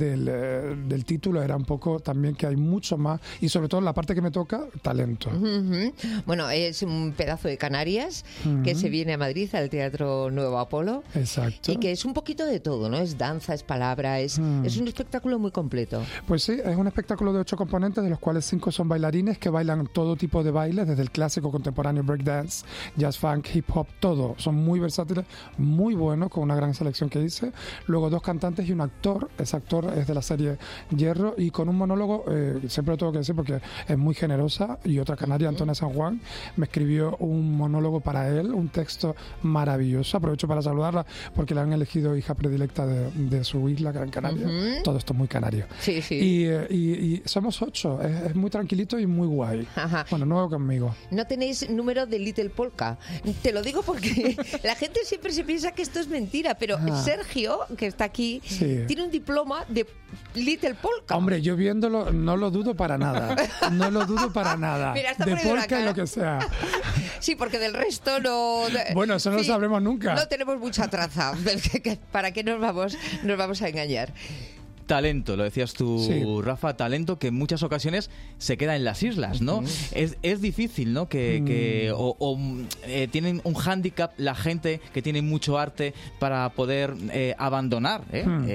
del título, era un poco también que hay mucho más, y sobre todo la parte que me toca, talento. Bueno, es un pedazo de Canarias que se viene a Madrid al Teatro Nuevo Apolo. Exacto. Y que es un poquito de todo, ¿no? Es danza, es palabra, es un espectáculo muy completo. Pues sí, es un espectáculo de 8 componentes, de los cuales 5 son bailarines que bailan todo tipo de bailes, desde el clásico, contemporáneo, breakdance, jazz, funk, hip hop, todo. Son muy versátiles, muy buenos, con una gran selección que hice. Luego 2 cantantes y un actor. Ese actor es de la serie Hierro, y con un monólogo, siempre lo tengo que decir porque es muy generosa, y otra canaria, Antonia San Juan, me escribió un monólogo para él, un texto maravilloso. Aprovecho para saludarla porque la han elegido hija predilecta de su isla, Gran Canaria. Todo esto es muy canario. Sí, sí. Y somos 8, es muy tranquilito y muy guay. Ajá. Bueno, nuevo conmigo. No tenéis número de Little Polka. Te lo digo porque la gente siempre se piensa que esto es mentira, pero Sergio, que está aquí, tiene un diploma de Little Polka. Hombre, yo viéndolo no lo dudo para nada. No lo dudo para nada. Mira, de polka y lo que sea. Sí, porque del resto no... Bueno, eso no lo sabremos nunca. No tenemos mucha traza. ¿Para qué nos vamos a engañar? Talento, lo decías tú, sí. Rafa, talento que en muchas ocasiones se queda en las islas, ¿no? Es difícil, ¿no? Que tienen un hándicap la gente que tiene mucho arte para poder abandonar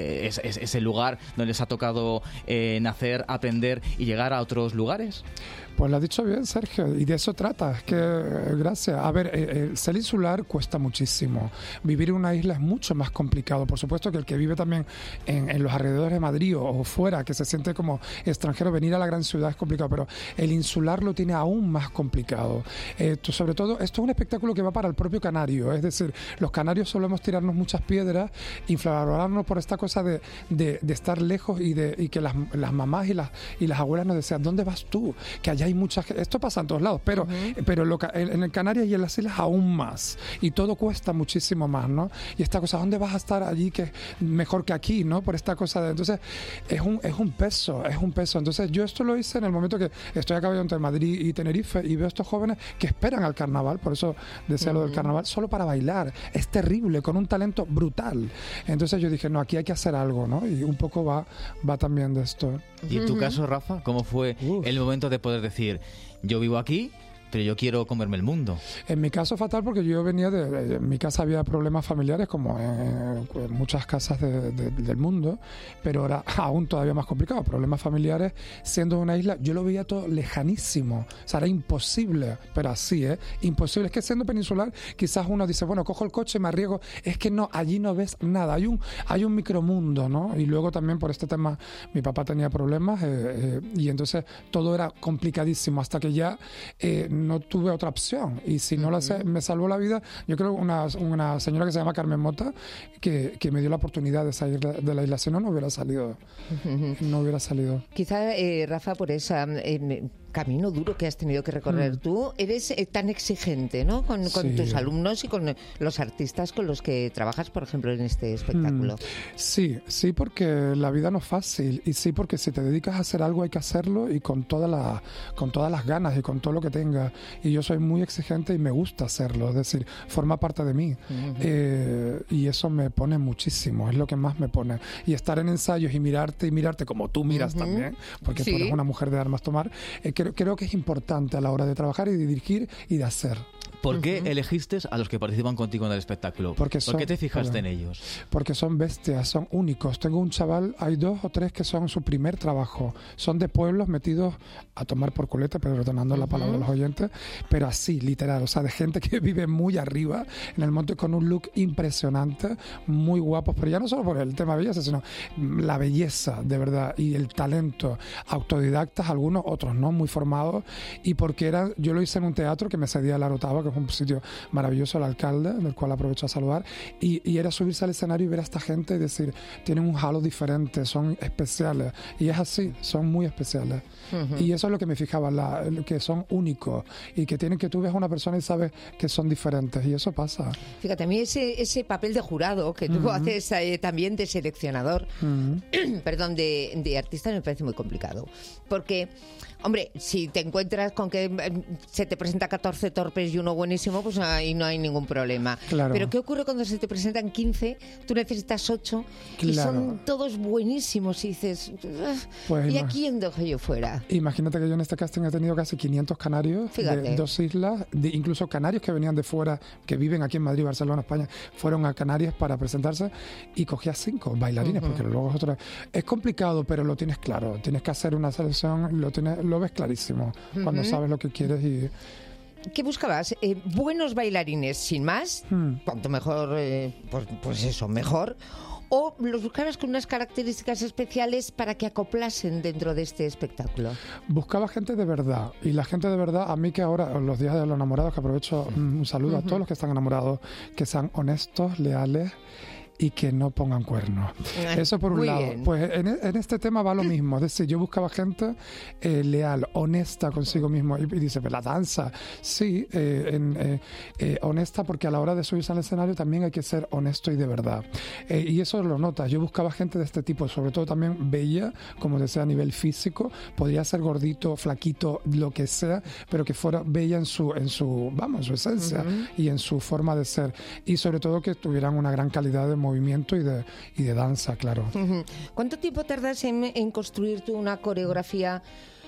ese lugar donde les ha tocado nacer, aprender y llegar a otros lugares. Pues lo has dicho bien, Sergio, y de eso trata. Es que, gracias. A ver, ser insular cuesta muchísimo. Vivir en una isla es mucho más complicado. Por supuesto que el que vive también en los alrededores de Madrid o fuera, que se siente como extranjero, venir a la gran ciudad es complicado, pero el insular lo tiene aún más complicado. Sobre todo, esto es un espectáculo que va para el propio canario. Es decir, los canarios solemos tirarnos muchas piedras, infravalorarnos por esta cosa de estar lejos y que las mamás y las abuelas nos decían, ¿dónde vas tú? Que allá hay muchas... Esto pasa en todos lados, pero en Canarias y en las islas aún más. Y todo cuesta muchísimo más, ¿no? Y esta cosa, ¿dónde vas a estar allí que es mejor que aquí, ¿no? Por esta cosa de... Entonces, es un peso. Entonces, yo esto lo hice en el momento que estoy a caballo entre Madrid y Tenerife y veo a estos jóvenes que esperan al carnaval, por eso decía lo del carnaval, solo para bailar. Es terrible, con un talento brutal. Entonces yo dije, no, aquí hay que hacer algo, ¿no? Y un poco va también de esto. ¿Y en tu caso, Rafa, cómo fue el momento de poder decir, yo vivo aquí, pero yo quiero comerme el mundo? En mi caso fatal, porque yo venía en mi casa había problemas familiares como en muchas casas del mundo, pero era aún todavía más complicado, problemas familiares siendo una isla, yo lo veía todo lejanísimo, o sea, era imposible, pero así, imposible. Es que siendo peninsular quizás uno dice, bueno, cojo el coche y me arriesgo, es que no, allí no ves nada, hay un micromundo, ¿no? Y luego también por este tema mi papá tenía problemas y entonces todo era complicadísimo hasta que ya no tuve otra opción, y si no me salvó la vida, yo creo una señora que se llama Carmen Mota que me dio la oportunidad de salir de la isla, si no hubiera salido. Quizá, Rafa, por esa camino duro que has tenido que recorrer tú, eres tan exigente, ¿no? Con tus alumnos y con los artistas con los que trabajas, por ejemplo, en este espectáculo. Sí, porque la vida no es fácil, y sí porque si te dedicas a hacer algo hay que hacerlo y con todas las ganas y con todo lo que tengas, y yo soy muy exigente y me gusta hacerlo, es decir, forma parte de mí, y eso me pone muchísimo, es lo que más me pone, y estar en ensayos y mirarte como tú miras también, porque tú eres una mujer de armas tomar, creo que es importante a la hora de trabajar y de dirigir y de hacer. ¿Por qué elegiste a los que participan contigo en el espectáculo? ¿Por qué te fijaste en ellos? Porque son bestias, son únicos. Tengo un chaval, hay 2 o 3 que son su primer trabajo. Son de pueblos metidos a tomar por culete, pero retornando la palabra a los oyentes, pero así, literal. O sea, de gente que vive muy arriba en el monte con un look impresionante, muy guapos, pero ya no solo por el tema belleza, sino la belleza, de verdad, y el talento. Autodidactas, algunos, otros no, muy formados, y porque yo lo hice en un teatro que me cedía la Orotava, que es un sitio maravilloso, el alcalde, del cual aprovecho a saludar, y era subirse al escenario y ver a esta gente y decir, tienen un halo diferente, son especiales, y es así, son muy especiales. Y eso es lo que me fijaba, que son únicos, y que tú ves a una persona y sabes que son diferentes, y eso pasa. Fíjate, a mí ese papel de jurado que tú haces también de seleccionador, perdón, de artista, me parece muy complicado, porque, hombre, si te encuentras con que se te presenta 14 torpes y uno buenísimo, pues ahí no hay ningún problema. Claro. Pero ¿qué ocurre cuando se te presentan 15, tú necesitas 8 y son todos buenísimos y dices, pues ¿y a quién dejo yo fuera? Imagínate que yo en este casting he tenido casi 500 canarios de 2 islas, incluso canarios que venían de fuera, que viven aquí en Madrid, Barcelona, España, fueron a Canarias para presentarse y cogí a 5 bailarines, porque luego es complicado, pero lo tienes claro, tienes que hacer una selección, lo ves clarísimo cuando sabes lo que quieres. Y ¿qué buscabas? ¿Buenos bailarines sin más? Cuanto mejor, pues eso, mejor. ¿O los buscabas con unas características especiales para que acoplasen dentro de este espectáculo? Buscaba gente de verdad. Y la gente de verdad, a mí que ahora, los días de los enamorados, que aprovecho un saludo a todos los que están enamorados, que sean honestos, leales y que no pongan cuernos. Eso por un lado. Bien. Pues en este tema va lo mismo. Es decir, yo buscaba gente leal, honesta consigo mismo. Y dice, pero la danza, sí, honesta, porque a la hora de subirse al escenario también hay que ser honesto y de verdad. Y eso lo notas. Yo buscaba gente de este tipo, sobre todo también bella, como decía, a nivel físico. Podría ser gordito, flaquito, lo que sea, pero que fuera bella en su esencia y en su forma de ser. Y sobre todo que tuvieran una gran calidad de movimiento y de danza, claro. ¿Cuánto tiempo tardas en construir tú una coreografía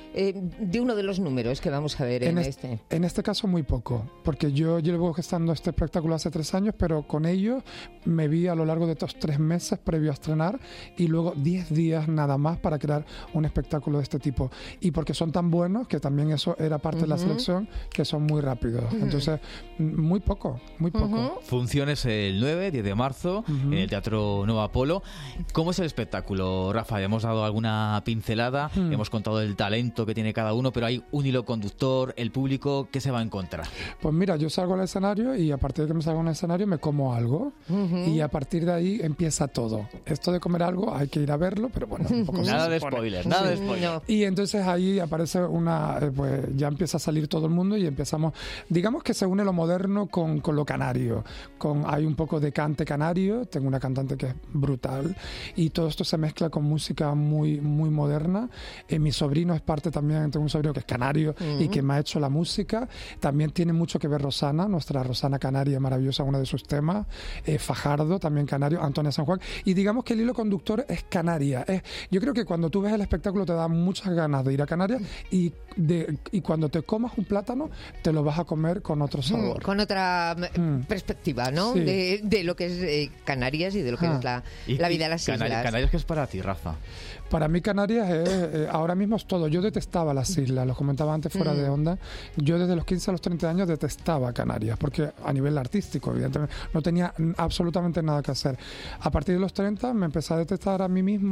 de uno de los números que vamos a ver en este? En este caso muy poco, porque yo llevo gestando este espectáculo hace 3 años, pero con ellos me vi a lo largo de estos 3 meses previo a estrenar y luego 10 días nada más para crear un espectáculo de este tipo. Y porque son tan buenos, que también eso era parte de la selección, que son muy rápidos. Entonces, muy poco. Funciones el 9, 10 de marzo, en el Teatro Nuevo Apolo. ¿Cómo es el espectáculo, Rafa? Hemos dado alguna pincelada, hemos contado el talento gusto que tiene cada uno, pero hay un hilo conductor, el público, ¿qué se va a encontrar? Pues mira, yo salgo al escenario y a partir de que me salgo al escenario me como algo y a partir de ahí empieza todo. Esto de comer algo hay que ir a verlo, pero bueno, un poco nada de spoilers, nada de spoilers. No. Y entonces ahí aparece pues ya empieza a salir todo el mundo y empezamos, digamos que se une lo moderno con lo canario, hay un poco de cante canario, tengo una cantante que es brutal y todo esto se mezcla con música muy, muy moderna. Mi sobrino es parte también, tengo un sobrino que es canario y que me ha hecho la música. También tiene mucho que ver Rosana, nuestra Rosana canaria maravillosa, uno de sus temas, Fajardo, también canario, Antonia San Juan, y digamos que el hilo conductor es Canaria. Yo creo que cuando tú ves el espectáculo te da muchas ganas de ir a Canarias y cuando te comas un plátano te lo vas a comer con otro sabor. Con otra perspectiva, ¿no? Sí. De lo que es Canarias y de lo que es la vida de las islas. Canarias, ¿qué es para ti, Rafa? Para mí Canarias ahora mismo es todo. Yo detestaba las islas, lo comentaba antes fuera de onda. Yo desde los 15 a los 30 años detestaba Canarias, porque a nivel artístico, evidentemente, no tenía absolutamente nada que hacer. A partir de los 30 me empecé a detestar,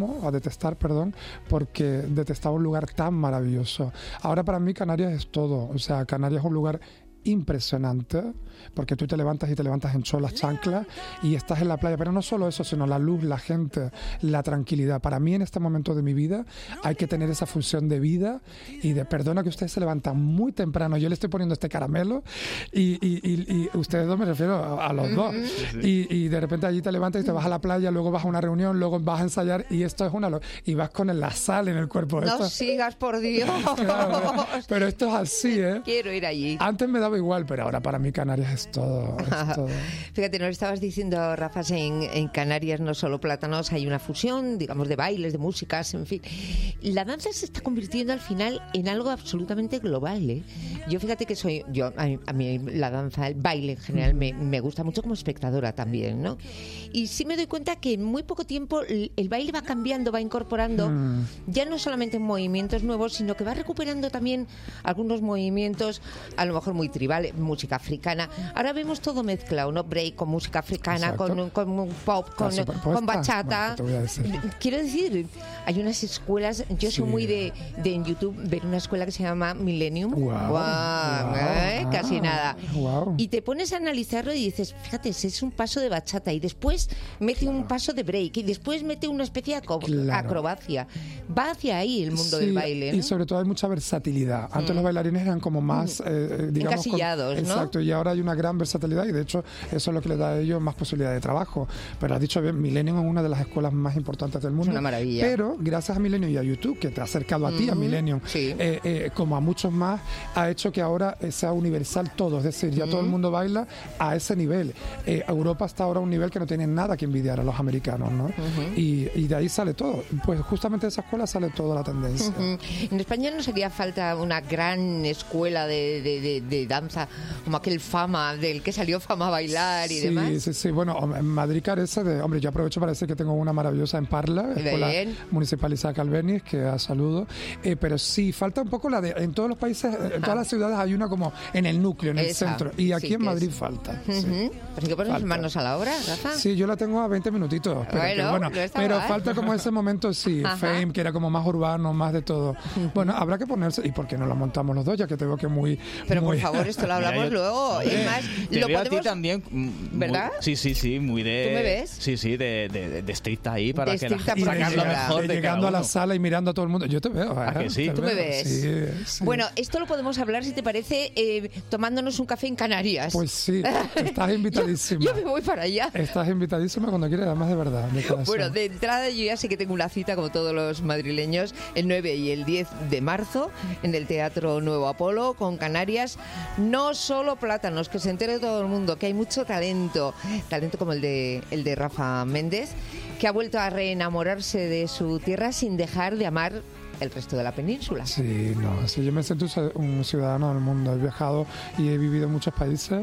porque detestaba un lugar tan maravilloso. Ahora para mí Canarias es todo. O sea, Canarias es un lugar impresionante, porque tú te levantas en cholas, chanclas y estás en la playa, pero no solo eso, sino la luz, la gente, la tranquilidad. Para mí en este momento de mi vida hay que tener esa función de vida y de, perdona que ustedes se levantan muy temprano, yo le estoy poniendo este caramelo y ustedes dos, me refiero a los dos, y de repente allí te levantas y te vas a la playa, luego vas a una reunión, luego vas a ensayar y esto es y vas con la sal en el cuerpo. No sigas, por Dios. Claro, pero esto es así, Quiero ir allí. Antes me daba igual, pero ahora para mí Canarias es todo. Fíjate, nos estabas diciendo, Rafa, en Canarias no solo plátanos, hay una fusión, digamos, de bailes, de músicas, en fin. La danza se está convirtiendo al final en algo absolutamente global, ¿eh? Yo fíjate que a mí la danza, el baile en general me gusta mucho como espectadora también, ¿no? Y sí me doy cuenta que en muy poco tiempo el baile va cambiando, va incorporando ya no solamente movimientos nuevos, sino que va recuperando también algunos movimientos a lo mejor muy tribales, música africana. Ahora vemos todo mezclado, ¿no? Break con música africana, con pop, con bachata. Bueno, quiero decir, hay unas escuelas, yo soy muy de en YouTube ver una escuela que se llama Millennium. Casi nada. Y te pones a analizarlo y dices, fíjate, es un paso de bachata y después mete un paso de break y después mete una especie de acrobacia. Va hacia ahí el mundo del baile, ¿no? Y sobre todo hay mucha versatilidad. Antes los bailarines eran como más, digamos, encasillados, ¿no? Exacto, y ahora hay una gran versatilidad y de hecho eso es lo que le da a ellos más posibilidad de trabajo. Pero has dicho bien, Millennium es una de las escuelas más importantes del mundo. Es una maravilla. Pero gracias a Millennium y a YouTube, que te ha acercado a ti, a Millennium, como a muchos más, ha hecho que ahora sea universal todo. Es decir, ya todo el mundo baila a ese nivel. Europa está ahora a un nivel que no tiene nada que envidiar a los americanos, ¿no? Y de ahí sale todo. Pues justamente de esa escuela sale toda la tendencia. En España nos haría falta una gran escuela de danza, como aquel Fama, del que salió Fama a bailar y demás. Sí. Bueno, en Madrid carece de... Hombre, yo aprovecho para decir que tengo una maravillosa en Parla, Escuela Municipal Isaac Albéniz, que a saludo. Pero sí, falta un poco en todos los países, en todas las ciudades hay una como en el núcleo, en el centro. Y aquí en Madrid falta. Así que ponemos manos a la obra, Rafa. Sí, yo la tengo a 20 minutitos. Pero falta como ese momento, Fame, que era como más urbano, más de todo. Bueno, habrá que ponerse... ¿Y por qué no la montamos los dos? Ya que tengo que Pero por favor, esto lo hablamos luego. Es más, te lo veo podemos... a ti también, ¿verdad? Sí, muy de... ¿Tú me ves? Sí, de estricta ahí para de que la gente sacar lo mejor de llegando a la sala y mirando a todo el mundo. Yo te veo. ¿A que sí? ¿Tú me ves? Sí. Bueno, esto lo podemos hablar, si te parece, tomándonos un café en Canarias. Pues sí, estás invitadísima. Yo me voy para allá. Estás invitadísima cuando quieras, además de verdad. Bueno, de entrada yo ya sé que tengo una cita, como todos los madrileños, el 9 y el 10 de marzo en el Teatro Nuevo Apolo con Canarias. No solo plátanos, que se entere todo el mundo, que hay mucho talento como el de Rafa Méndez, que ha vuelto a reenamorarse de su tierra sin dejar de amar el resto de la península. Sí, yo me siento un ciudadano del mundo. He viajado y he vivido en muchos países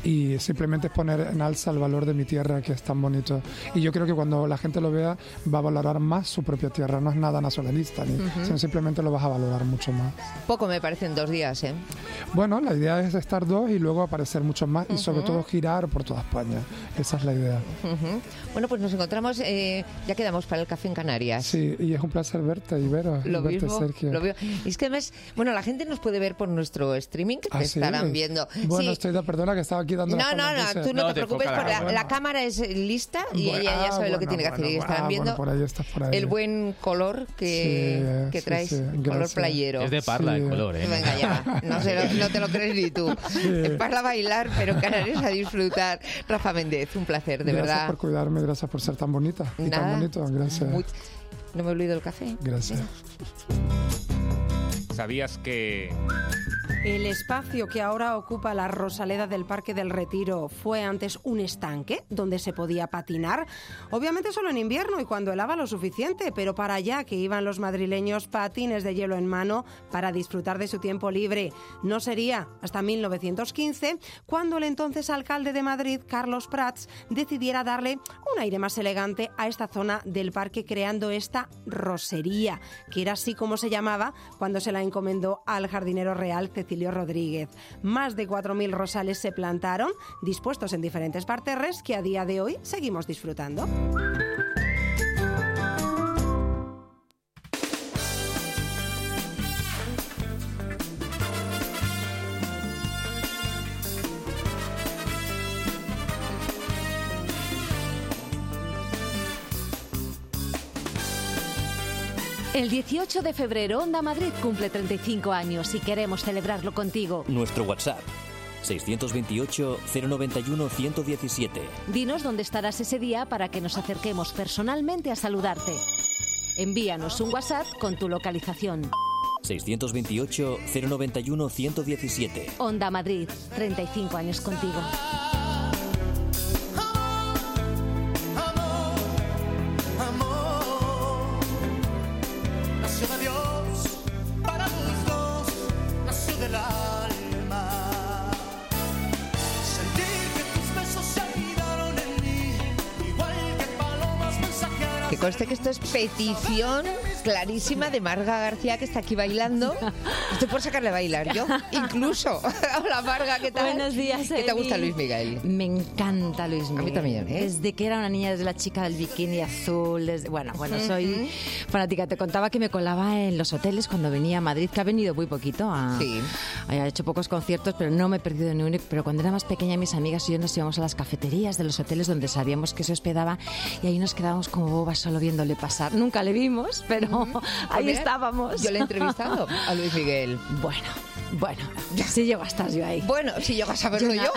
y simplemente es poner en alza el valor de mi tierra, que es tan bonito. Y yo creo que cuando la gente lo vea va a valorar más su propia tierra. No es nada nacionalista, sino simplemente lo vas a valorar mucho más. Poco me parecen 2 días, ¿eh? Bueno, la idea es estar 2 y luego aparecer muchos más y sobre todo girar por toda España. Esa es la idea. Bueno, pues nos encontramos, ya quedamos para el café en Canarias. Sí, y es un placer verte y veros. Lo verte, mismo, Sergio. lo veo. Es que además, bueno, la gente nos puede ver por nuestro streaming, que te estarán viendo. Bueno, Sí. perdona que estaba aquí dando No, tú no te preocupes, porque la cámara es lista y ella ya sabe lo que tiene que hacer. Y estarán viendo por ahí estás, por ahí. el buen color que traes, color playero. Es de Parla el color, ¿eh? Venga, ya, no te lo crees ni tú. Es Parla a bailar, pero en Canarias a disfrutar. Rafa Méndez, un placer, de verdad. Gracias por cuidarme, gracias por ser tan bonita y tan bonito. Gracias. No me olvido el café. Gracias. ¿Sabías que...? El espacio que ahora ocupa la Rosaleda del Parque del Retiro fue antes un estanque donde se podía patinar, obviamente solo en invierno y cuando helaba lo suficiente, pero para allá que iban los madrileños patines de hielo en mano para disfrutar de su tiempo libre. No sería hasta 1915 cuando el entonces alcalde de Madrid, Carlos Prats, decidiera darle un aire más elegante a esta zona del parque creando esta rosería, que era así como se llamaba cuando se la encomendó al jardinero real Cecilio Rodríguez. Más de 4.000 rosales se plantaron, dispuestos en diferentes parterres que a día de hoy seguimos disfrutando. El 18 de febrero, Onda Madrid cumple 35 años y queremos celebrarlo contigo. Nuestro WhatsApp, 628-091-117. Dinos dónde estarás ese día para que nos acerquemos personalmente a saludarte. Envíanos un WhatsApp con tu localización. 628-091-117. Onda Madrid, 35 años contigo. Que conste que esto es petición clarísima de Marga García, que está aquí bailando. Estoy por sacarle a bailar yo, incluso. Hola Marga, ¿qué tal? Buenos días, ¿Qué te gusta Luis Miguel? Me encanta Luis Miguel. A mí también, ¿eh? Desde que era una niña, desde la chica del bikini azul, bueno, soy fanática. Te contaba que me colaba en los hoteles cuando venía a Madrid, que ha venido muy poquito. Ha hecho pocos conciertos, pero no me he perdido ni uno. Pero cuando era más pequeña, mis amigas y yo nos íbamos a las cafeterías de los hoteles donde sabíamos que se hospedaba y ahí nos quedábamos como bobas solo viéndole pasar. Nunca le vimos, pero ahí estábamos. Yo le he entrevistado a Luis Miguel. Bueno, si llego a estar yo ahí. Bueno, si llego a saberlo yo.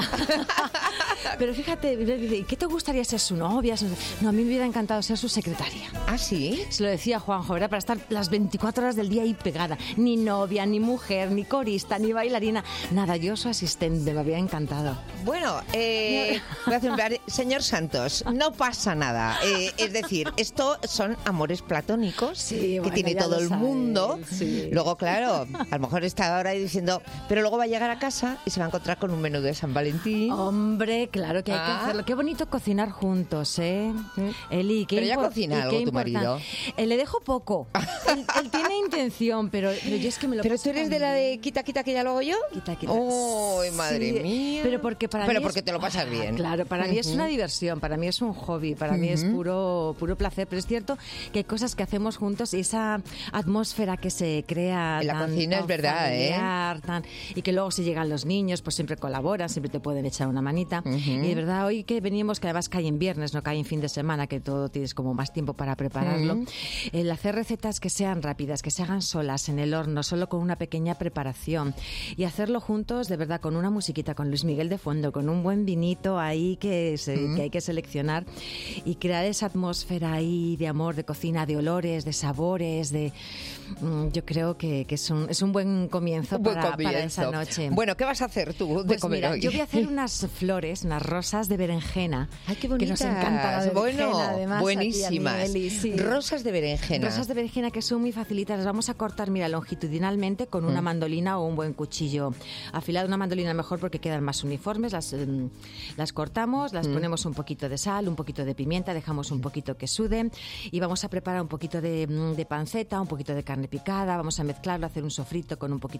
Pero fíjate, ¿qué te gustaría ser su novia? No, a mí me hubiera encantado ser su secretaria. ¿Ah, sí? Se lo decía Juanjo, ¿verdad? Para estar las 24 horas del día ahí pegada. Ni novia, ni mujer, ni corista, ni bailarina. Nada, yo su asistente, me había encantado. Bueno, voy a hacer un plan. Señor Santos, no pasa nada. Es decir, esto son amores platónicos que tiene todo el mundo. Sí. Luego, claro, a lo mejor está ahora diciendo, pero luego va a llegar a casa y se va a encontrar con un menú de San Valentín. Hombre, claro que hay que hacerlo. Qué bonito cocinar juntos, ¿eh? Eli, pero ya cocina algo tu marido. Le dejo poco. él tiene intención, pero yo es que me lo ¿Pero tú eres de la de quita, que ya lo hago yo? Quita. ¡Oh, madre mía! Pero porque porque te lo pasas bien. Claro, para mí es una diversión, para mí es un hobby, para mí es puro placer. Pero es cierto que hay cosas que hacemos juntos y esa atmósfera que se crea en la cocina es verdad, familiar, y que luego si llegan los niños pues siempre colaboran, siempre te pueden echar una manita. Y de verdad hoy que venimos, que además cae en viernes, no cae en fin de semana, que todo tienes como más tiempo para prepararlo, el hacer recetas que sean rápidas, que se hagan solas en el horno, solo con una pequeña preparación, y hacerlo juntos de verdad con una musiquita, con Luis Miguel de fondo, con un buen vinito ahí que hay que seleccionar y crear esa atmósfera ahí de amor, de cocina, de olores, de sabores, yo creo que es un buen comienzo para esa noche. Bueno, ¿qué vas a hacer tú de comer hoy? Yo voy a hacer unas flores, unas rosas de berenjena. ¡Ay, qué bonitas! Que nos encanta la berenjena, además. Buenísimas. Rosas de berenjena. Rosas de berenjena que son muy facilitas. Las vamos a cortar, longitudinalmente con una mandolina o un buen cuchillo afilado. Una mandolina mejor porque quedan más uniformes. Las cortamos, las ponemos un poquito de sal, un poquito de pimienta, dejamos un poquito que sude y vamos a preparar un poquito de panceta, un poquito de carne picada. Vamos a mezclarlo, hacer un sofrito con un poquito de ajo,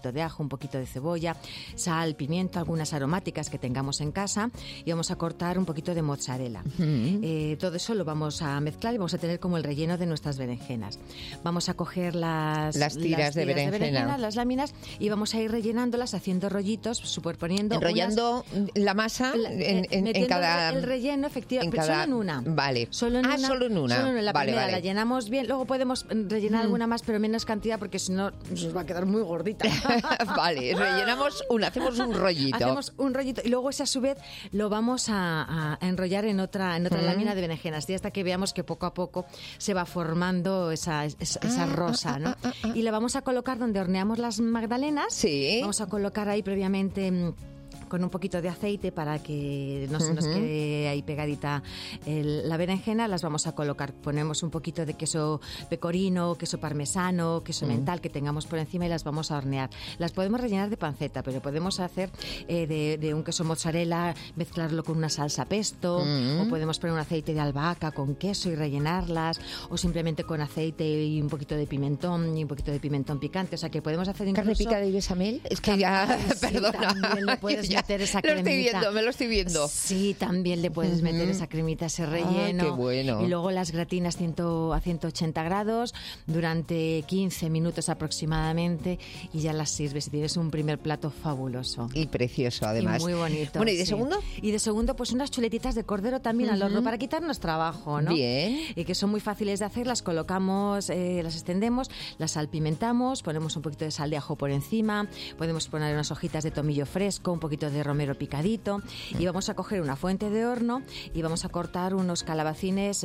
poquito de cebolla, sal, pimiento, algunas aromáticas que tengamos en casa y vamos a cortar un poquito de mozzarella. Todo eso lo vamos a mezclar y vamos a tener como el relleno de nuestras berenjenas. Vamos a coger las tiras de berenjena, las láminas, y vamos a ir rellenándolas, haciendo rollitos, superponiendo. Enrollando la masa en cada... El relleno, efectivamente, cada... solo en una. Vale. Solo en una. Solo en una. Solo en la primera, vale. la llenamos bien. Luego podemos rellenar alguna más, pero menos cantidad, porque si no nos va a quedar muy gordita. Vale, rellenamos hacemos un rollito. Hacemos un rollito y luego ese a su vez lo vamos a enrollar en otra lámina de berenjenas, y hasta que veamos que poco a poco se va formando esa rosa, ¿no? Y la vamos a colocar donde horneamos las magdalenas. Sí. Vamos a colocar ahí previamente con un poquito de aceite para que no se nos quede ahí pegadita la berenjena. Las vamos a colocar, ponemos un poquito de queso pecorino, queso parmesano, queso mental que tengamos por encima, y las vamos a hornear. Las podemos rellenar de panceta, pero podemos hacer de un queso mozzarella, mezclarlo con una salsa pesto, o podemos poner un aceite de albahaca con queso y rellenarlas, o simplemente con aceite y un poquito de pimentón picante. O sea que podemos hacer incluso... ¿Carne picada y bechamel? Es que ya, perdona. También le puedes meter esa cremita. Me lo estoy viendo. Sí, también le puedes meter esa cremita, ese relleno. Qué bueno. Y luego las gratinas a 180 grados durante 15 minutos aproximadamente, y ya las sirves y tienes un primer plato fabuloso. Y precioso, además. Y muy bonito. Bueno, ¿y de segundo? Y de segundo, pues unas chuletitas de cordero también al horno, para quitarnos trabajo, ¿no? Bien. Y que son muy fáciles de hacer. Las colocamos, las extendemos, las salpimentamos, ponemos un poquito de sal de ajo por encima, podemos poner unas hojitas de tomillo fresco, un poquito de romero picadito, y vamos a coger una fuente de horno y vamos a cortar unos calabacines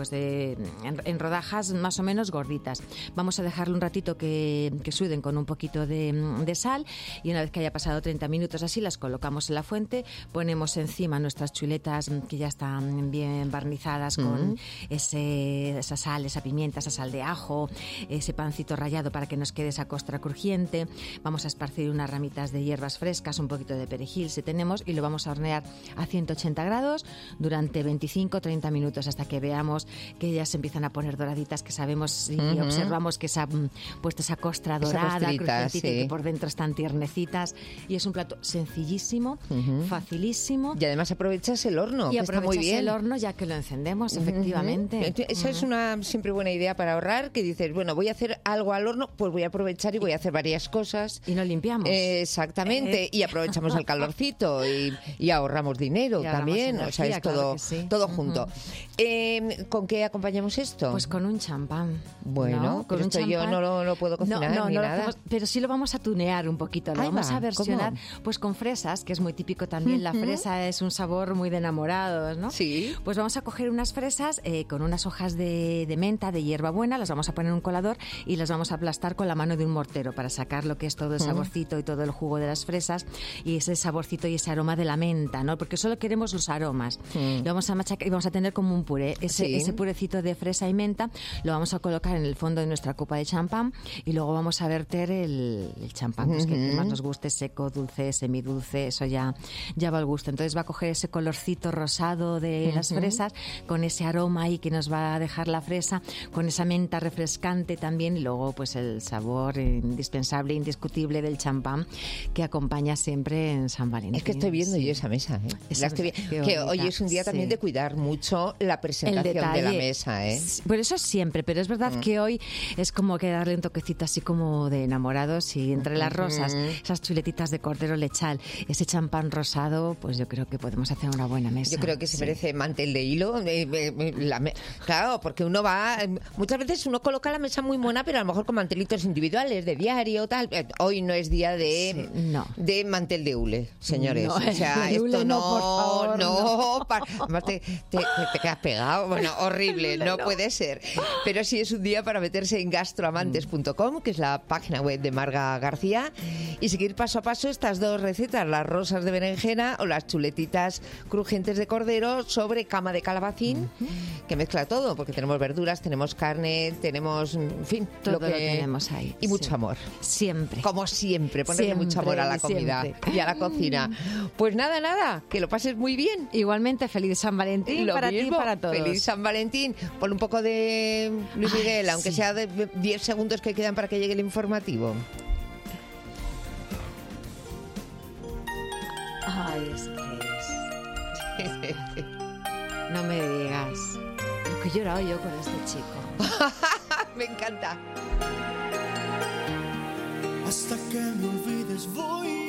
en rodajas más o menos gorditas. Vamos a dejarlo un ratito que suden con un poquito de sal, y una vez que haya pasado 30 minutos así, las colocamos en la fuente, ponemos encima nuestras chuletas que ya están bien barnizadas con esa sal, esa pimienta, esa sal de ajo, ese pancito rallado para que nos quede esa costra crujiente. Vamos a esparcir unas ramitas de hierbas frescas, un poquito de perejil si tenemos, y lo vamos a hornear a 180 grados durante 25-30 minutos hasta que veamos que ellas se empiezan a poner doraditas, que sabemos y observamos que se ha puesto esa costra dorada, crujientita, y que por dentro están tiernecitas. Y es un plato sencillísimo, facilísimo. Y además aprovechas el horno, y que está muy bien. el horno ya que lo encendemos, efectivamente. Esa es una siempre buena idea para ahorrar, que dices, bueno, voy a hacer algo al horno, pues voy a aprovechar y voy a hacer varias cosas. Y no limpiamos. Exactamente, y aprovechamos el calorcito y ahorramos dinero también, energía, o sea, es todo junto. ¿Con qué acompañamos esto? Pues con un champán. Bueno, ¿no? Con un champán. Yo no lo puedo cocinar ni nada. Pero sí lo vamos a tunear un poquito, lo vamos a versionar. ¿Cómo? Pues con fresas, que es muy típico también. La fresa es un sabor muy de enamorados, ¿no? Sí. Pues vamos a coger unas fresas con unas hojas de menta, de hierbabuena, las vamos a poner en un colador y las vamos a aplastar con la mano de un mortero para sacar lo que es todo el saborcito y todo el jugo de las fresas, y ese saborcito y ese aroma de la menta, ¿no? Porque solo queremos los aromas. Lo vamos a machacar y vamos a tener como un puré. Ese purecito de fresa y menta lo vamos a colocar en el fondo de nuestra copa de champán, y luego vamos a verter el champán, pues que más nos guste, seco, dulce, semidulce, eso ya va al gusto. Entonces va a coger ese colorcito rosado de las fresas, con ese aroma ahí que nos va a dejar la fresa, con esa menta refrescante también, y luego pues el sabor indispensable, indiscutible del champán que acompaña siempre en San Valentín. Es que estoy viendo yo esa mesa, que hoy es un día también de cuidar mucho la presentación de la mesa, Por eso siempre, pero es verdad que hoy es como que darle un toquecito así como de enamorados, y entre las rosas, esas chuletitas de cordero lechal, ese champán rosado, pues yo creo que podemos hacer una buena mesa. Yo creo que se merece mantel de hilo. Claro, porque uno va... Muchas veces uno coloca la mesa muy mona, pero a lo mejor con mantelitos individuales, de diario, tal. Hoy no es día de mantel de hule, señores. No, o sea, esto hule no, por favor, no. Además te quedas pegado. Bueno, horrible, no puede ser. Pero sí es un día para meterse en gastroamantes.com, que es la página web de Marga García, y seguir paso a paso estas dos recetas, las rosas de berenjena o las chuletitas crujientes de cordero sobre cama de calabacín, que mezcla todo, porque tenemos verduras, tenemos carne, tenemos, en fin, todo lo que tenemos ahí. Y mucho amor. Siempre. Como siempre, ponerle mucho amor a la comida y a la cocina. Pues nada, que lo pases muy bien. Igualmente, feliz San Valentín para ti y para todos. Feliz San Valentín. Pon un poco de Luis Miguel, aunque sea de 10 segundos que quedan para que llegue el informativo. ¿Crees? No me digas. Lo que he llorado yo con este chico. Me encanta. Hasta que me olvides voy